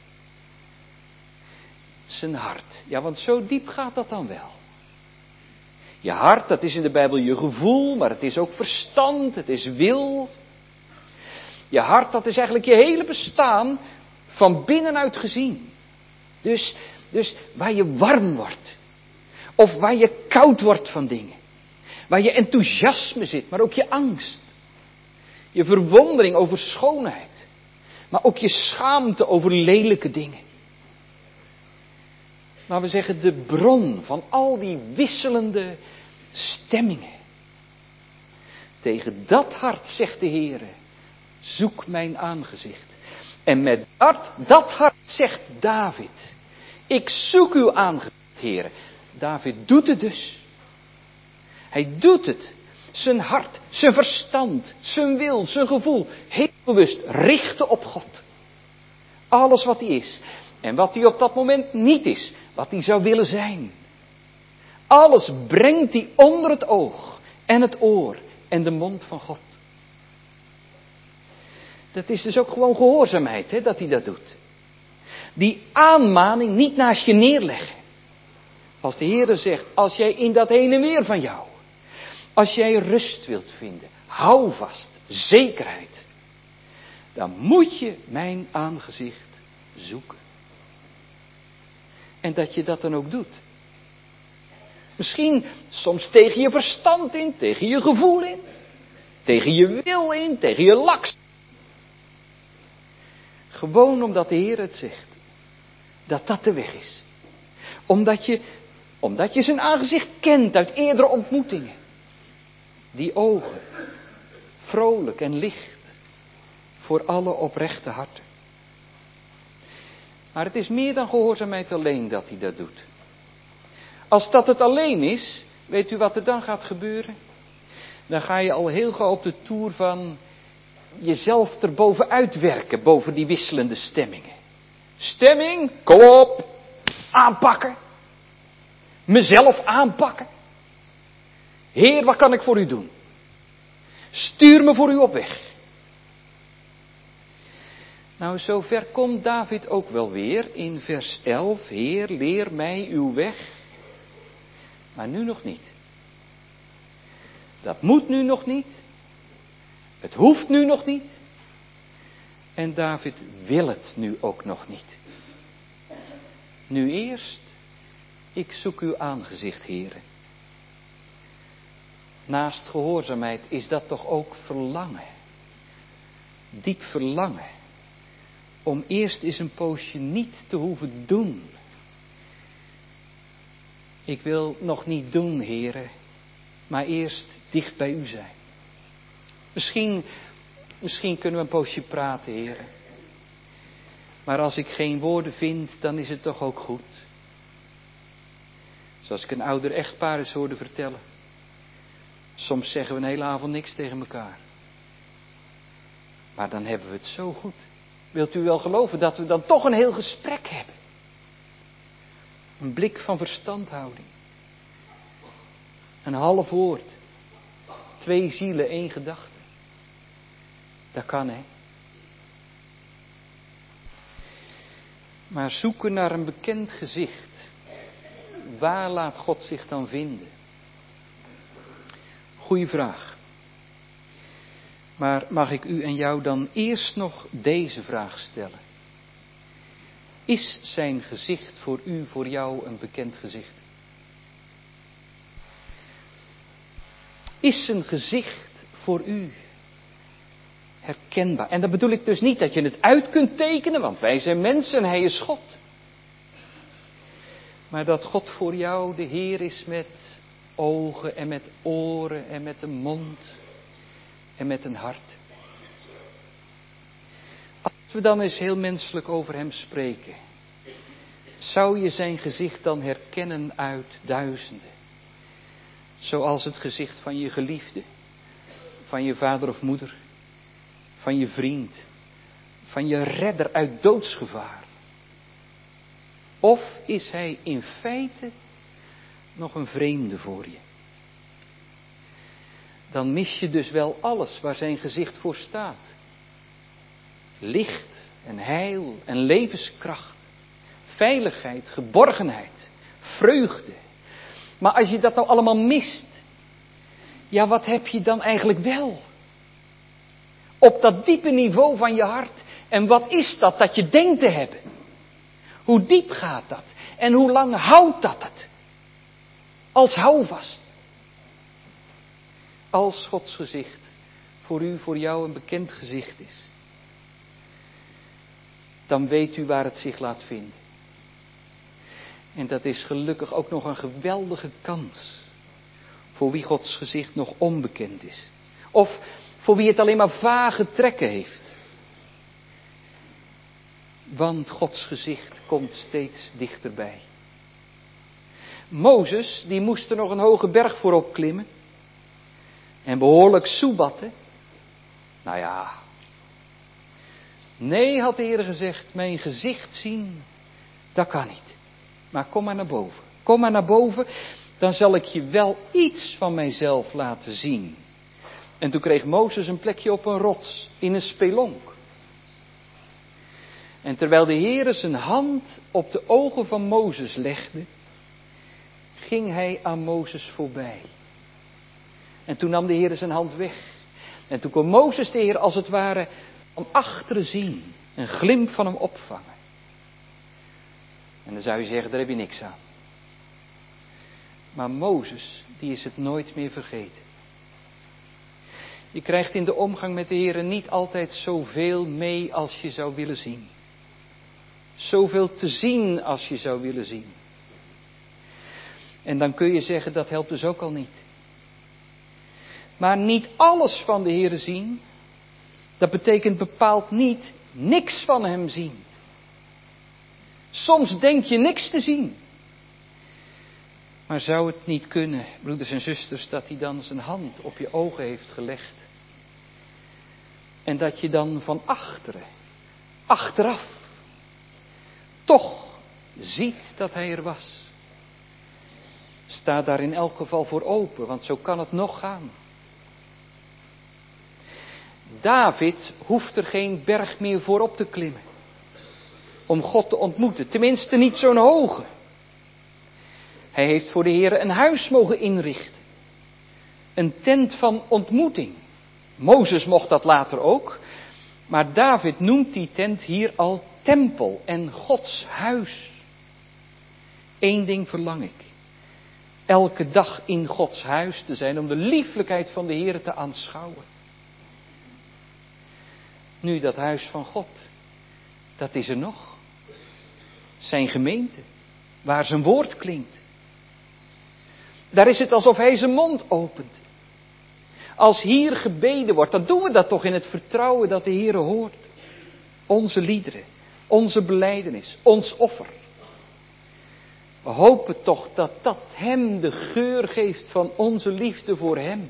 Zijn hart. Ja, want zo diep gaat dat dan wel. Je hart, dat is in de Bijbel je gevoel, maar het is ook verstand, het is wil. Je hart, dat is eigenlijk je hele bestaan van binnenuit gezien. Dus, dus waar je warm wordt. Of waar je koud wordt van dingen. Waar je enthousiasme zit, maar ook je angst. Je verwondering over schoonheid. Maar ook je schaamte over lelijke dingen. Laten we zeggen, de bron van al die wisselende stemmingen. Tegen dat hart zegt de Heere: Zoek mijn aangezicht. En met dat, dat hart zegt David. Ik zoek uw aangezicht, Heere. David doet het dus. Hij doet het. Zijn hart, zijn verstand, zijn wil, zijn gevoel. Heel bewust richten op God. Alles wat hij is. En wat hij op dat moment niet is. Wat hij zou willen zijn. Alles brengt hij onder het oog. En het oor. En de mond van God. Dat is dus ook gewoon gehoorzaamheid, hè, dat hij dat doet. Die aanmaning niet naast je neerleggen. Als de Heere zegt, als jij in dat heen en weer van jou. Als jij rust wilt vinden. Hou vast. Zekerheid. Dan moet je mijn aangezicht zoeken. En dat je dat dan ook doet. Misschien soms tegen je verstand in. Tegen je gevoel in. Tegen je wil in. Tegen je laks. Gewoon omdat de Heer het zegt. Dat dat de weg is. Omdat je, omdat je zijn aangezicht kent uit eerdere ontmoetingen. Die ogen. Vrolijk en licht. Voor alle oprechte harten. Maar het is meer dan gehoorzaamheid alleen dat hij dat doet. Als dat het alleen is, weet u wat er dan gaat gebeuren? Dan ga je al heel gauw op de toer van jezelf erbovenuit werken, boven die wisselende stemmingen. Stemming, kom op, aanpakken. Mezelf aanpakken. Heer, wat kan ik voor u doen? Stuur me voor u op weg. Nou, zover komt David ook wel weer in vers elf. Heer, leer mij uw weg. Maar nu nog niet. Dat moet nu nog niet. Het hoeft nu nog niet. En David wil het nu ook nog niet. Nu eerst, ik zoek uw aangezicht, Heere. Naast gehoorzaamheid is dat toch ook verlangen. Diep verlangen. Om eerst eens een poosje niet te hoeven doen. Ik wil nog niet doen, Heere, maar eerst dicht bij u zijn. Misschien, misschien kunnen we een poosje praten, Heere. Maar als ik geen woorden vind, dan is het toch ook goed. Zoals ik een ouder echtpaar eens hoorde vertellen. Soms zeggen we een hele avond niks tegen elkaar. Maar dan hebben we het zo goed. Wilt u wel geloven dat we dan toch een heel gesprek hebben? Een blik van verstandhouding. Een half woord. Twee zielen, één gedachte. Dat kan, hè. Maar zoeken naar een bekend gezicht. Waar laat God zich dan vinden? Goeie vraag. Maar mag ik u en jou dan eerst nog deze vraag stellen? Is zijn gezicht voor u, voor jou een bekend gezicht? Is zijn gezicht voor u herkenbaar? En dat bedoel ik dus niet dat je het uit kunt tekenen, want wij zijn mensen en hij is God. Maar dat God voor jou de Heer is met ogen en met oren en met een mond en met een hart. Als we dan eens heel menselijk over hem spreken, zou je zijn gezicht dan herkennen uit duizenden? Zoals het gezicht van je geliefde, van je vader of moeder, van je vriend, van je redder uit doodsgevaar. Of is hij in feite nog een vreemde voor je? Dan mis je dus wel alles waar zijn gezicht voor staat. Licht en heil en levenskracht. Veiligheid, geborgenheid, vreugde. Maar als je dat nou allemaal mist, ja, wat heb je dan eigenlijk wel? Op dat diepe niveau van je hart. En wat is dat dat je denkt te hebben? Hoe diep gaat dat? En hoe lang houdt dat het? Als houvast. Als Gods gezicht voor u, voor jou een bekend gezicht is. Dan weet u waar het zich laat vinden. En dat is gelukkig ook nog een geweldige kans. Voor wie Gods gezicht nog onbekend is. Of Voor wie het alleen maar vage trekken heeft. Want Gods gezicht komt steeds dichterbij. Mozes, die moest er nog een hoge berg voor opklimmen. En behoorlijk soebatten. Nou ja. Nee, had de Heer gezegd, mijn gezicht zien, dat kan niet. Maar kom maar naar boven. Kom maar naar boven, dan zal ik je wel iets van mijzelf laten zien. En toen kreeg Mozes een plekje op een rots, in een spelonk. En terwijl de Heer zijn hand op de ogen van Mozes legde, ging hij aan Mozes voorbij. En toen nam de Heer zijn hand weg. En toen kon Mozes de Heer als het ware van achteren zien. Een glimp van hem opvangen. En dan zou je zeggen, daar heb je niks aan. Maar Mozes, die is het nooit meer vergeten. Je krijgt in de omgang met de Heer niet altijd zoveel mee als je zou willen zien. Zoveel te zien als je zou willen zien. En dan kun je zeggen, dat helpt dus ook al niet. Maar niet alles van de Heer zien, dat betekent bepaald niet niks van hem zien. Soms denk je niks te zien. Maar zou het niet kunnen, broeders en zusters, dat hij dan zijn hand op je ogen heeft gelegd. En dat je dan van achteren, achteraf, toch ziet dat hij er was. Sta daar in elk geval voor open, want zo kan het nog gaan. David hoeft er geen berg meer voor op te klimmen. Om God te ontmoeten. Tenminste niet zo'n hoge. Hij heeft voor de Heer een huis mogen inrichten. Een tent van ontmoeting. Mozes mocht dat later ook. Maar David noemt die tent hier al tempel en Gods huis. Eén ding verlang ik. Elke dag in Gods huis te zijn om de lieflijkheid van de Heer te aanschouwen. Nu dat huis van God, dat is er nog. Zijn gemeente, waar zijn woord klinkt. Daar is het alsof hij zijn mond opent. Als hier gebeden wordt, dan doen we dat toch in het vertrouwen dat de Heer hoort. Onze liederen, onze belijdenis, ons offer. We hopen toch dat dat hem de geur geeft van onze liefde voor hem.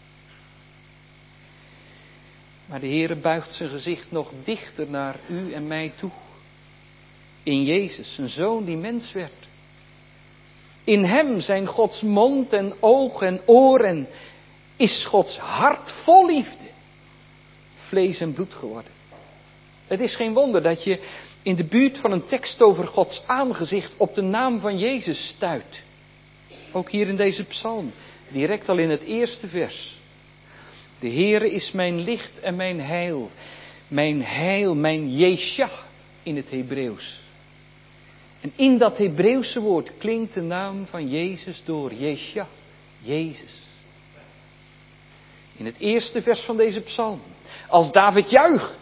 Maar de Heer buigt zijn gezicht nog dichter naar u en mij toe. In Jezus, zijn Zoon die mens werd. In hem zijn Gods mond en oog en oor en is Gods hart vol liefde. Vlees en bloed geworden. Het is geen wonder dat je in de buurt van een tekst over Gods aangezicht op de naam van Jezus stuit. Ook hier in deze psalm, direct al in het eerste vers. De Heere is mijn licht en mijn heil. Mijn heil, mijn Jesha in het Hebreeuws. En in dat Hebreeuwse woord klinkt de naam van Jezus door. Jesha, Jezus. In het eerste vers van deze psalm. Als David juicht.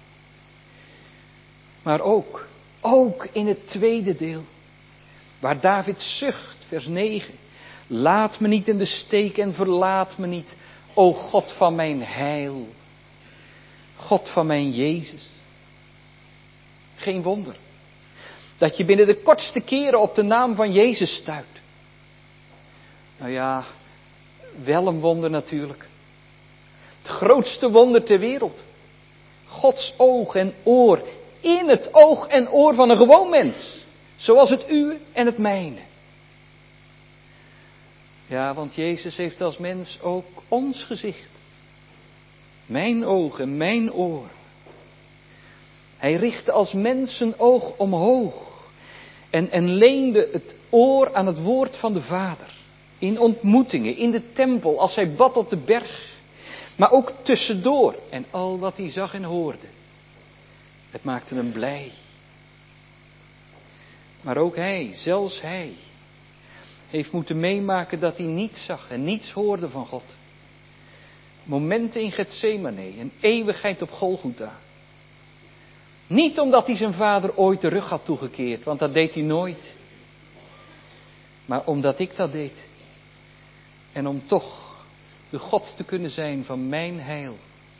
Maar ook, ook in het tweede deel. Waar David zucht, vers negen. Laat me niet in de steek en verlaat me niet. O God van mijn heil. God van mijn Jezus. Geen wonder. Dat je binnen de kortste keren op de naam van Jezus stuit. Nou ja, wel een wonder natuurlijk. Het grootste wonder ter wereld. Gods oog en oor in het oog en oor van een gewoon mens. Zoals het uwe en het mijne. Ja, want Jezus heeft als mens ook ons gezicht. Mijn oog en mijn oor. Hij richtte als mens zijn oog omhoog. En, en leende het oor aan het woord van de Vader. In ontmoetingen, in de tempel, als hij bad op de berg. Maar ook tussendoor en al wat hij zag en hoorde. Het maakte hem blij. Maar ook hij, zelfs hij, heeft moeten meemaken dat hij niets zag en niets hoorde van God. Momenten in Getsemane, een eeuwigheid op Golgotha. Niet omdat hij zijn vader ooit de rug had toegekeerd, want dat deed hij nooit. Maar omdat ik dat deed. En om toch de God te kunnen zijn van mijn heil.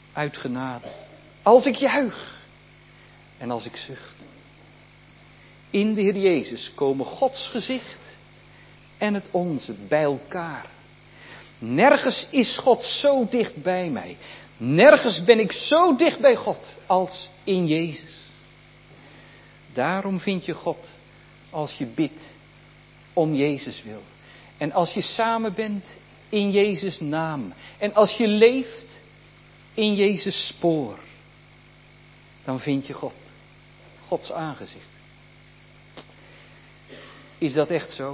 uit genade. Als ik juich en als ik zucht. In de Heer Jezus komen Gods gezicht en het onze bij elkaar. Nergens is God zo dicht bij mij. Nergens ben ik zo dicht bij God als in Jezus. Daarom vind je God als je bidt om Jezus wil. En als je samen bent in Jezus' naam. En als je leeft in Jezus' spoor. Dan vind je God. Gods aangezicht. Is dat echt zo?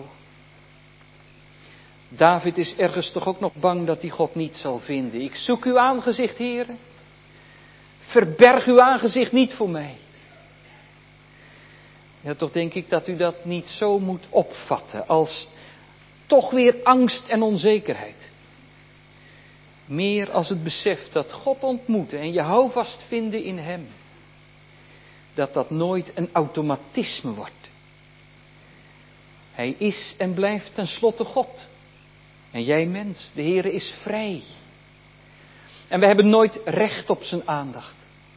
David is ergens toch ook nog bang dat hij God niet zal vinden. Ik zoek uw aangezicht, Heere. Verberg uw aangezicht niet voor mij. Ja, toch denk ik dat u dat niet zo moet opvatten als toch weer angst en onzekerheid. Meer als het besef dat God ontmoeten en je houvast vinden in Hem. Dat dat nooit een automatisme wordt. Hij is en blijft tenslotte God. En jij mens, de Heere is vrij. En we hebben nooit recht op zijn aandacht.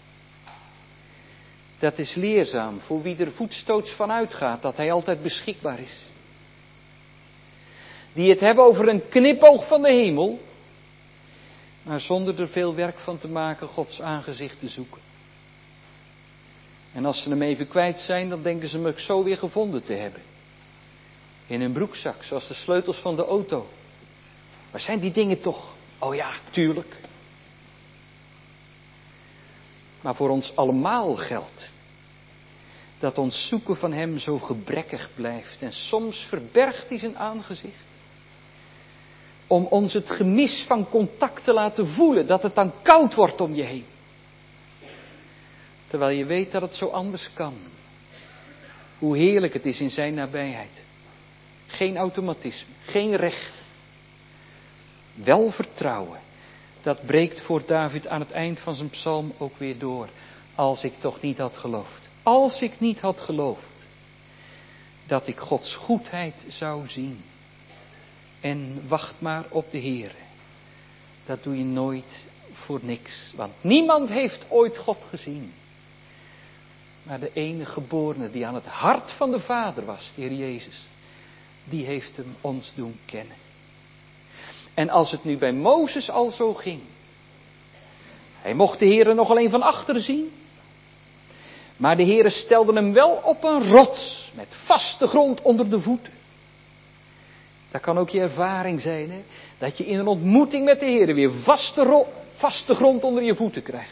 Dat is leerzaam voor wie er voetstoots van uitgaat dat hij altijd beschikbaar is. Die het hebben over een knipoog van de hemel. Maar zonder er veel werk van te maken Gods aangezicht te zoeken. En als ze hem even kwijt zijn, dan denken ze hem ook zo weer gevonden te hebben. In hun broekzak, zoals de sleutels van de auto. Waar zijn die dingen toch? Oh ja, tuurlijk. Maar voor ons allemaal geldt dat ons zoeken van hem zo gebrekkig blijft. En soms verbergt hij zijn aangezicht. Om ons het gemis van contact te laten voelen. Dat het dan koud wordt om je heen. Terwijl je weet dat het zo anders kan. Hoe heerlijk het is in zijn nabijheid. Geen automatisme, geen recht. Wel vertrouwen. Dat breekt voor David aan het eind van zijn psalm ook weer door. Als ik toch niet had geloofd. Als ik niet had geloofd. Dat ik Gods goedheid zou zien. En wacht maar op de Heere. Dat doe je nooit voor niks. Want niemand heeft ooit God gezien. Maar de enige geborene die aan het hart van de Vader was, de Heer Jezus. Die heeft hem ons doen kennen. En als het nu bij Mozes al zo ging. Hij mocht de Heere nog alleen van achteren zien. Maar de Heere stelde hem wel op een rots. Met vaste grond onder de voeten. Dat kan ook je ervaring zijn. Hè? Dat je in een ontmoeting met de Heere weer vaste, ro- vaste grond onder je voeten krijgt.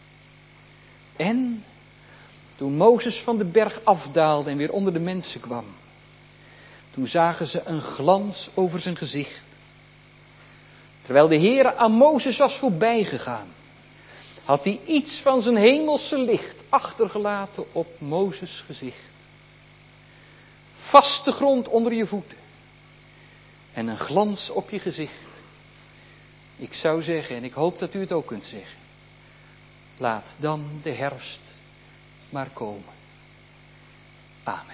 En toen Mozes van de berg afdaalde en weer onder de mensen kwam. Toen zagen ze een glans over zijn gezicht. Terwijl de Heere aan Mozes was voorbijgegaan. Had hij iets van zijn hemelse licht achtergelaten op Mozes gezicht. Vaste grond onder je voeten. En een glans op je gezicht. Ik zou zeggen, en ik hoop dat u het ook kunt zeggen. Laat dan de herfst maar komen. Amen.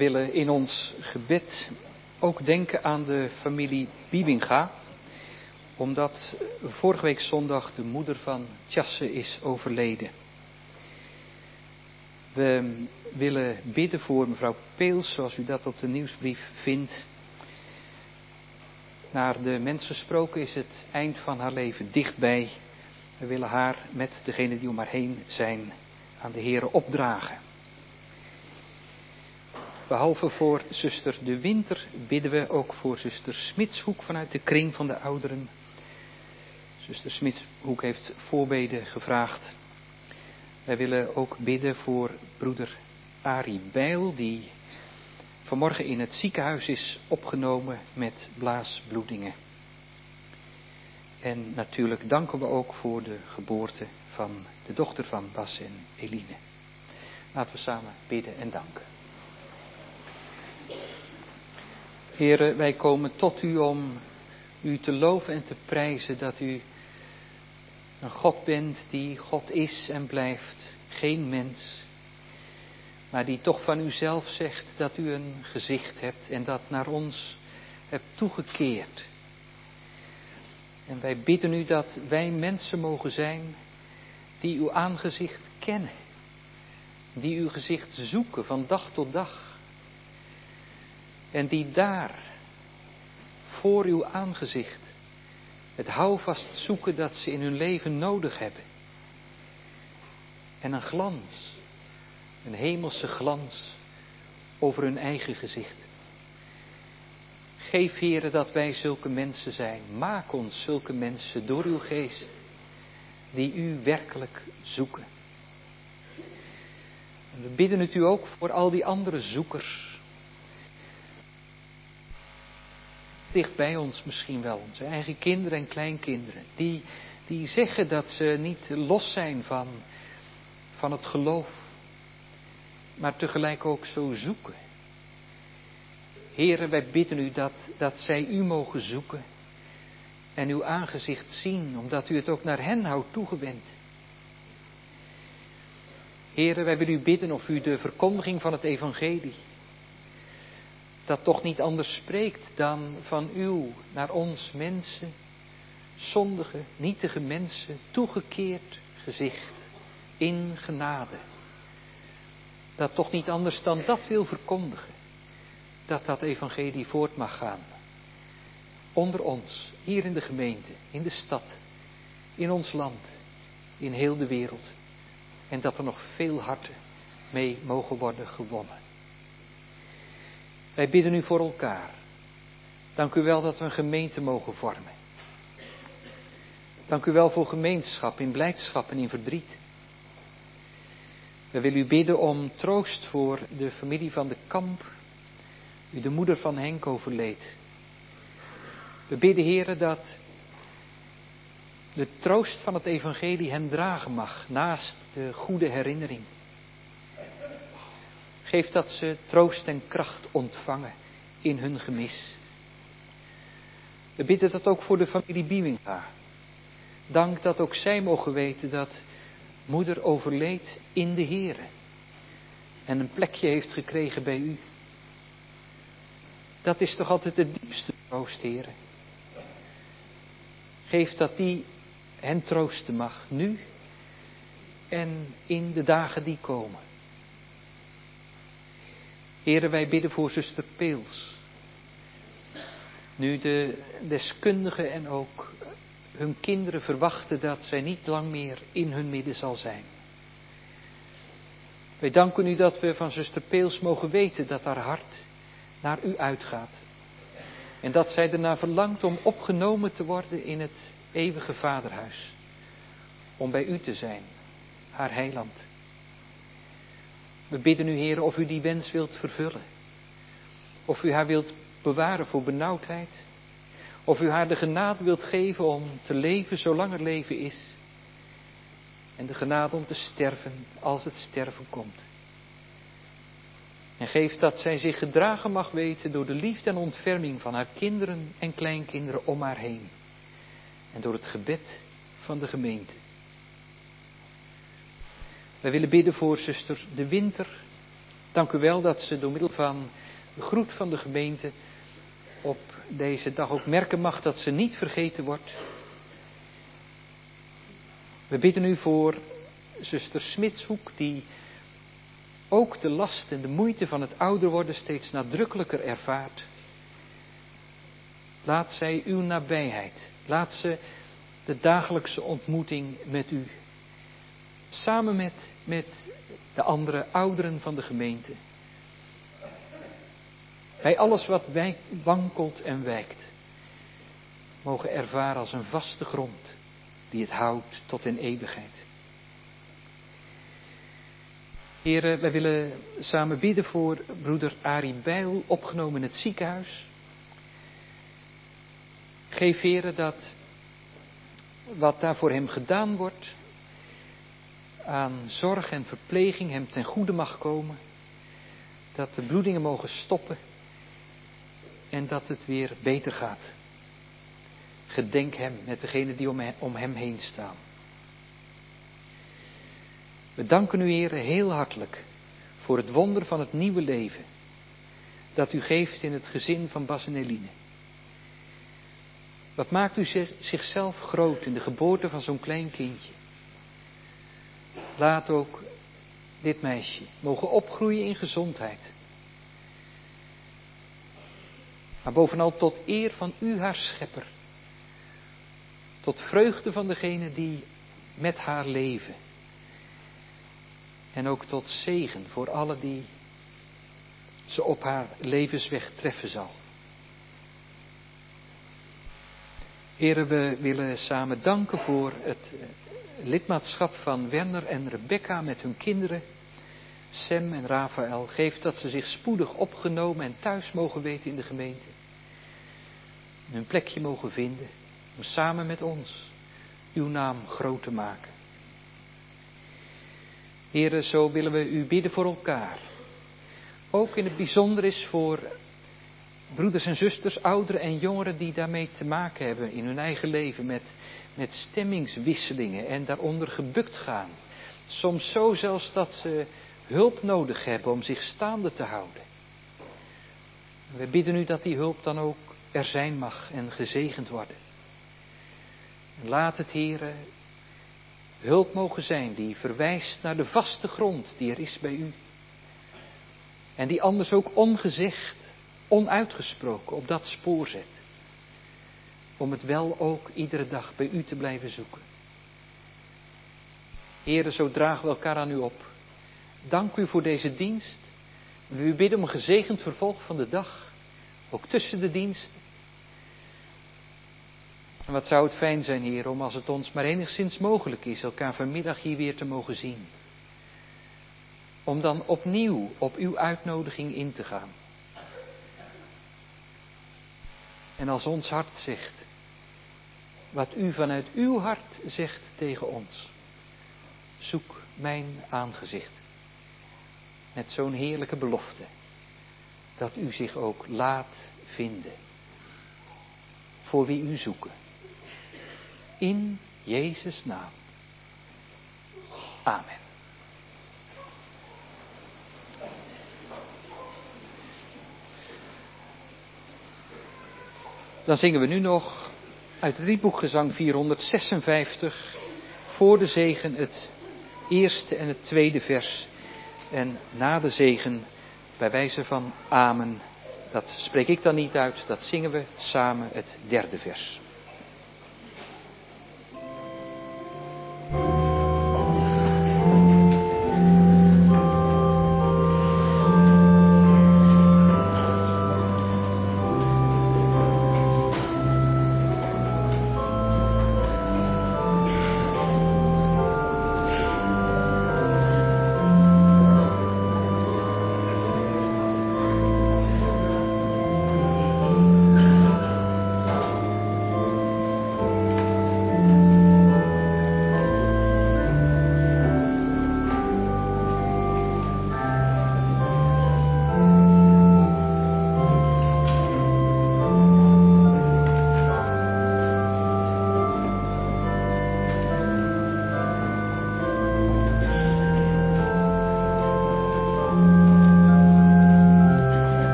willen in ons gebed ook denken aan de familie Bibinga, omdat vorige week zondag de moeder van Tjasse is overleden. We willen bidden voor mevrouw Peels, zoals u dat op de nieuwsbrief vindt. Naar de mens gesproken is het eind van haar leven dichtbij. We willen haar met degenen die om haar heen zijn aan de Here opdragen. Behalve voor zuster De Winter bidden we ook voor zuster Smitshoek vanuit de kring van de ouderen. Zuster Smitshoek heeft voorbeden gevraagd. Wij willen ook bidden voor broeder Arie Bijl, die vanmorgen in het ziekenhuis is opgenomen met blaasbloedingen. En natuurlijk danken we ook voor de geboorte van de dochter van Bas en Eline. Laten we samen bidden en danken. Heren, wij komen tot u om u te loven en te prijzen dat u een God bent die God is en blijft, geen mens, maar die toch van uzelf zegt dat u een gezicht hebt en dat naar ons hebt toegekeerd. En wij bidden u dat wij mensen mogen zijn die uw aangezicht kennen, die uw gezicht zoeken van dag tot dag. En die daar, voor uw aangezicht, het houvast zoeken dat ze in hun leven nodig hebben. En een glans, een hemelse glans over hun eigen gezicht. Geef, Heere, dat wij zulke mensen zijn. Maak ons zulke mensen door uw geest, die u werkelijk zoeken. En we bidden het u ook voor al die andere zoekers. Dicht bij ons misschien wel, onze eigen kinderen en kleinkinderen. Die, die zeggen dat ze niet los zijn van, van het geloof. Maar tegelijk ook zo zoeken. Heren, wij bidden u dat, dat zij u mogen zoeken. En uw aangezicht zien, omdat u het ook naar hen houdt toegewend. Heren, wij willen u bidden of u de verkondiging van het evangelie, dat toch niet anders spreekt dan van uw naar ons mensen, zondige, nietige mensen, toegekeerd gezicht in genade. Dat toch niet anders dan dat wil verkondigen, dat dat evangelie voort mag gaan. Onder ons, hier in de gemeente, in de stad, in ons land, in heel de wereld. En dat er nog veel harten mee mogen worden gewonnen. Wij bidden u voor elkaar. Dank u wel dat we een gemeente mogen vormen. Dank u wel voor gemeenschap in blijdschap en in verdriet. We willen u bidden om troost voor de familie van de Kamp, u de moeder van Henk overleed. We bidden, Heere, dat de troost van het evangelie hen dragen mag, naast de goede herinnering. Geef dat ze troost en kracht ontvangen in hun gemis. We bidden dat ook voor de familie Bibinga. Dank dat ook zij mogen weten dat moeder overleed in de Here. En een plekje heeft gekregen bij u. Dat is toch altijd de diepste troost, Heere. Geef dat die hen troosten mag, nu en in de dagen die komen. Heere, wij bidden voor zuster Peels. Nu de deskundigen en ook hun kinderen verwachten dat zij niet lang meer in hun midden zal zijn. Wij danken u dat we van zuster Peels mogen weten dat haar hart naar u uitgaat. En dat zij ernaar verlangt om opgenomen te worden in het eeuwige vaderhuis. Om bij u te zijn, haar heiland. We bidden u, Heer, of u die wens wilt vervullen. Of u haar wilt bewaren voor benauwdheid. Of u haar de genade wilt geven om te leven zolang er leven is. En de genade om te sterven als het sterven komt. En geef dat zij zich gedragen mag weten door de liefde en ontferming van haar kinderen en kleinkinderen om haar heen. En door het gebed van de gemeente. Wij willen bidden voor zuster De Winter. Dank u wel dat ze door middel van de groet van de gemeente op deze dag ook merken mag dat ze niet vergeten wordt. We bidden u voor zuster Smitshoek, die ook de last en de moeite van het ouder worden steeds nadrukkelijker ervaart. Laat zij uw nabijheid, laat ze de dagelijkse ontmoeting met u, samen met, met de andere ouderen van de gemeente, bij alles wat wijk, wankelt en wijkt, mogen ervaren als een vaste grond die het houdt tot in eeuwigheid. Heren, wij willen samen bidden voor broeder Arie Bijl, opgenomen in het ziekenhuis. Geef, Heren, dat wat daar voor hem gedaan wordt aan zorg en verpleging hem ten goede mag komen. Dat de bloedingen mogen stoppen en dat het weer beter gaat. Gedenk hem met degenen die om hem heen staan. We danken u, Heer, heel hartelijk voor het wonder van het nieuwe leven dat u geeft in het gezin van Bas en Eline. Wat maakt u zich, zichzelf groot in de geboorte van zo'n klein kindje? Laat ook dit meisje mogen opgroeien in gezondheid. Maar bovenal tot eer van u, haar schepper. Tot vreugde van degene die met haar leven. En ook tot zegen voor alle die ze op haar levensweg treffen zal. Heren, we willen samen danken voor het lidmaatschap van Werner en Rebecca met hun kinderen. Sam en Rafael. Geef dat ze zich spoedig opgenomen en thuis mogen weten in de gemeente. En hun plekje mogen vinden om samen met ons uw naam groot te maken. Heren, zo willen we u bidden voor elkaar. Ook in het bijzonder is voor broeders en zusters, ouderen en jongeren die daarmee te maken hebben in hun eigen leven met, met stemmingswisselingen en daaronder gebukt gaan. Soms zo zelfs dat ze hulp nodig hebben om zich staande te houden. We bidden u dat die hulp dan ook er zijn mag en gezegend worden. En laat het, Heere, hulp mogen zijn die verwijst naar de vaste grond die er is bij u. En die anders ook ongezegd, onuitgesproken op dat spoor zet. Om het wel ook iedere dag bij u te blijven zoeken. Heere, zo dragen we elkaar aan u op. Dank u voor deze dienst. We u bidden om een gezegend vervolg van de dag. Ook tussen de diensten. En wat zou het fijn zijn, Heer, om als het ons maar enigszins mogelijk is, elkaar vanmiddag hier weer te mogen zien. Om dan opnieuw op uw uitnodiging in te gaan. En als ons hart zegt, wat u vanuit uw hart zegt tegen ons. Zoek mijn aangezicht. Met zo'n heerlijke belofte. Dat u zich ook laat vinden. Voor wie u zoeken. In Jezus' naam. Amen. Dan zingen we nu nog uit het liedboek Gezang vierhonderdzesenvijftig voor de zegen het eerste en het tweede vers. En na de zegen bij wijze van amen, dat spreek ik dan niet uit, dat zingen we samen het derde vers.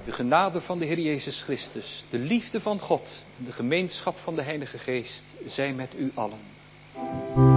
De genade van de Heer Jezus Christus, de liefde van God en de gemeenschap van de Heilige Geest zijn met u allen.